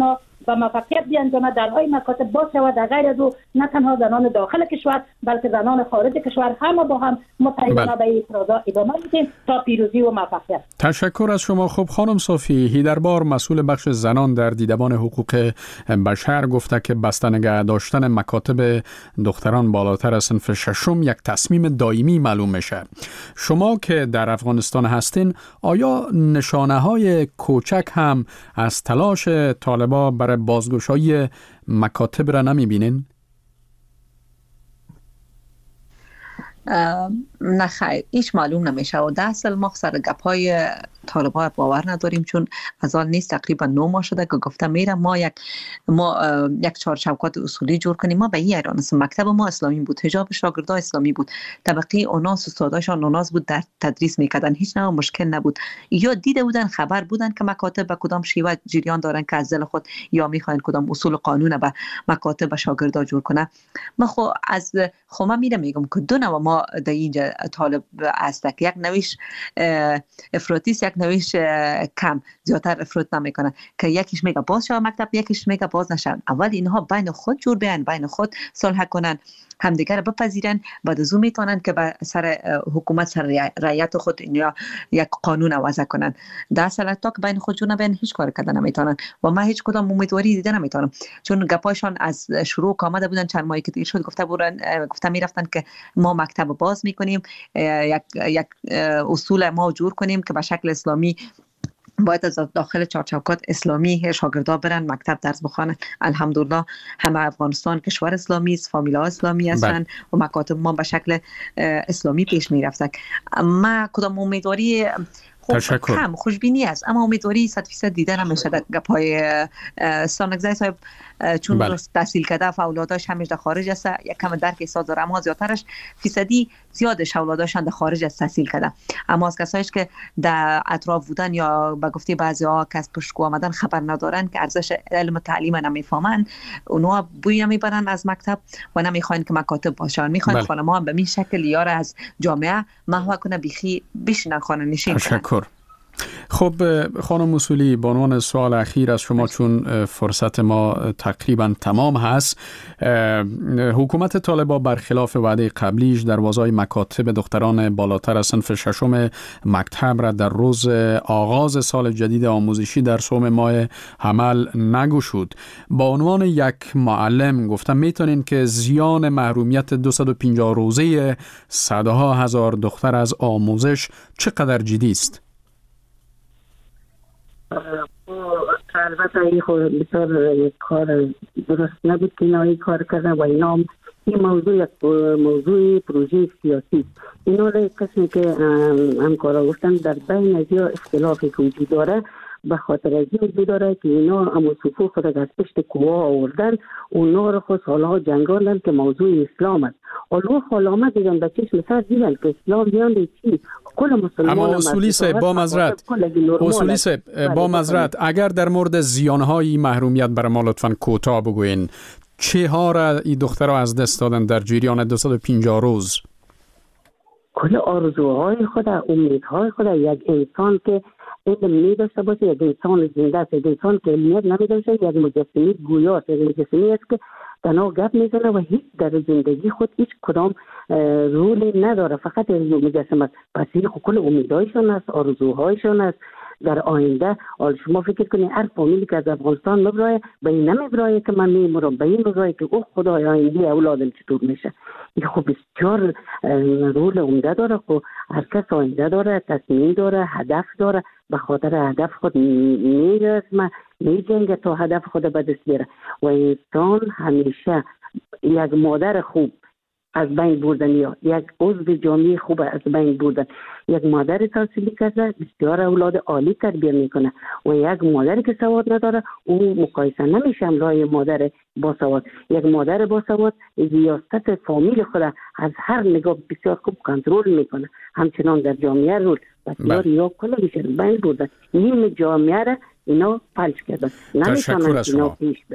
و موفقیت بیانجامد، درهای مکاتب باز شود، در غیر از او نه تنها زنان داخل کشور بلکه زنان خارج کشور همه با هم متحدانه به این اعتراضات ادامه میدیم تا پیروزی و موفقیت. تشکر از شما. خب خانم صافی هیدربار، مسئول بخش زنان در دیدبان حقوق بشر، گفته که بسته نگه داشتن مکاتب دختران بالاتر از صنف ششم یک تصمیم دائمی معلوم میشه. شما که در افغانستان هستین، آیا نشانه های کوچک هم از تلاش طالبا برای بازگشایی مکاتب را نمیبینین؟ نه خیر، هیچ معلوم نمیشه و ده سال ما سر گپای طالبا باور نداریم، چون از آن نیست تقریبا نو ماه شده که گفته میره ما یک ما یک چهارچوکات اصولی جور کنیم. ما به این ایران است، مکتب ما اسلامی بود، حجاب شاگردا اسلامی بود، طبقه اوناس استاداشان اوناس بود، در تدریس میکردن، هیچ نوع مشکل نبود. یا دیده بودن، خبر بودن که مکاتب به کدام شیوه جریان دارن که از دل خود یا میخواین کدام اصول قانون به مکاتب و شاگردا جور کنه. ما خو از خو ما میره میگم که دو نوع ما در اینجا طالب است، یک نویش افراطی است، یک نویش کم زیادتر افراط نمیکنه که یکیش میگه باز شو مکتب، یکیش میگه باز نشن. اول اینها بین خود جور بیان، بین خود صلح کنن، همدیگر بپذیرن، بعد از اون میتونن که به سر حکومت سر رعیت خود یا یک قانون وضع کنن. در صورت تا که بین خود جور نبین هیچ کار کردن نمیتونن و ما هیچ کدام امیدواری دیده نمیتونم، چون گپایشان از شروع آمده بودن. چند ماهی که دیر شد گفته بودن گفته میرفتن که ما مکتب باز میکنیم، یک یک اصول ما جور کنیم که به شکل اسلامی باید از داخل چارچوکات اسلامی شاگردا برن مکتب درس بخوانن. الحمدلله همه افغانستان کشور اسلامی است، فامیلا اسلامی هستن و مکاتب ما به شکل اسلامی پیش میرفتن. ما کدام امیدواری خب کم خوشبینی است، اما امیدواری صد فیصد دیده نمیشه. در گپای سانگزای صاحب چون بله. تحصیل کرده و اولاداش همیشه در خارج است، یک کم درک احساس داره، اما زیادترش فیصدی زیادش اولاداشان در خارج است تحصیل کرده. اما از کسایش که در اطراف بودن یا به گفته بعضی‌ها که از پشتگو آمدن خبر ندارن که ارزش علم و تعلیم نمیفهمن، اونها بوی نمیبرن از مکتب و نمیخواین که مکاتب باشن، میخواین بله. خانم‌ها به این شکل یار از جامعه محو کنه، بیخی بشینن خانه نشین کنن. خب خانم اصولی، به عنوان سوال اخیر از شما، چون فرصت ما تقریبا تمام هست، حکومت طالبان برخلاف وعده قبلیش دروازهای مکاتب دختران بالاتر از صنف ششم مکتب را در روز آغاز سال جدید آموزشی در سوم ماه حمل نگشود. با عنوان یک معلم گفتم میتونین که زیان محرومیت دویست و پنجاه روزه صدها هزار دختر از آموزش چقدر جدی است؟ البته این خود بسیار یک کار درست نبود که اینا این کار کردن و اینا این موضوع یک موضوع پروژه سیاسی. اینا را قسمی که همکارا گفتن در بین از یا اختلافی که وجود داره به خاطر از این وجود داره که اینا اما صفوف خود از پشت کوه آوردن اونا رو خود سالها جنگاندن که موضوع اسلام است. اولو خالامه دیدن به چشم سر دیدن که اسلام دیان چی کل مسلمان. اما اصولی صاحب با مزرعت اصولی صاحب با مزرعت اگر در مورد زیانهای محرومیت برای ما لطفاً کوتاه بگوین، چه ها را این دخترها از دست دادن در جریان دویست و پنجاه روز؟ کل آرزوهای خود، امیدهای خود. یک انسان که علم می داشته باشه، یک انسان زنده است، یک انسان که علمیت نمی داشته، یک مجسمی گویا است، یک مجسمی است که تنها گپ میزنه و هیچ در زندگی خود هیچ کدام رولی نداره، فقط مجسم است. پس این کل امیدهایشان است، آرزوهایشان است در آینده. حال شما فکر کنید هر فامیلی که از افغانستان مبرایه به این نمیبرایه که من میمرم، به این مبرایه که اوه خدای آینده اولادم چطور میشه. این خب بسیار رول عمده داره. خب هر کس آینده داره، تصمیم داره، هدف داره، به خاطر هدف خود میرسه، میجنگه تا هدف خود به دست بیاره. و انسان همیشه یک مادر خوب از بین بردن یا یک عضو جامعه خوب از بین بردن. یک مادر تحصیلی کرده بسیار اولاد عالی تربیت میکنه و یک مادری که سواد نداره او مقایسه نمیشه امرای مادر با سواد. یک مادر با سواد ریاست فامیل خود از هر نگاه بسیار خوب کنترل میکنه، همچنان در جامعه رول بسیار یا کلا میشه بین بردن. نیم جامعه را اینا فلج کردن، نمیتونن اینا پیش برن.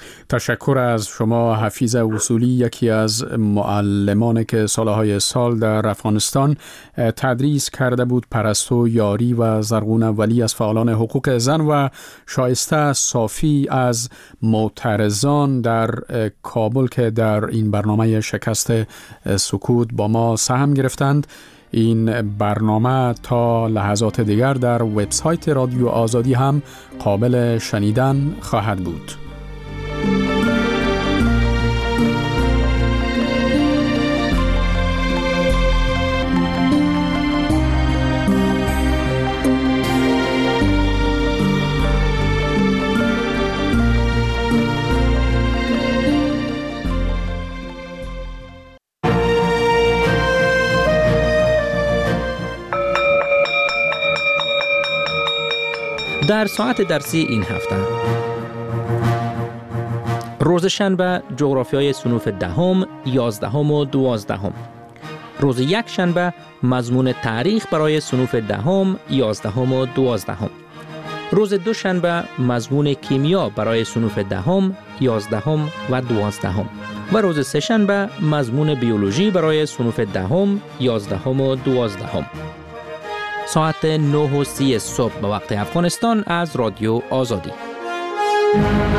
تشکر از شما حفیظ وصولی، یکی از معلمان که سالهای سال در افغانستان تدریس کرده بود. پرستو یاری و زرغون ولی از فعالان حقوق زن و شایسته صافی از معترضان در کابل که در این برنامه شکست سکوت با ما سهم گرفتند. این برنامه تا لحظات دیگر در وبسایت رادیو آزادی هم قابل شنیدن خواهد بود. در ساعت درسی این هفته، روز شنبه جغرافیای صنوف دهم، یازدهم و دوازدهم. روز یک شنبه مضمون تاریخ برای صنوف دهم، یازدهم و دوازدهم. روز دو شنبه مضمون کیمیا برای صنوف دهم، یازدهم و دوازدهم. و روز سه شنبه مضمون بیولوژی برای صنوف دهم، یازدهم و دوازدهم. ساعت نه و سی صبح به وقت افغانستان از رادیو آزادی.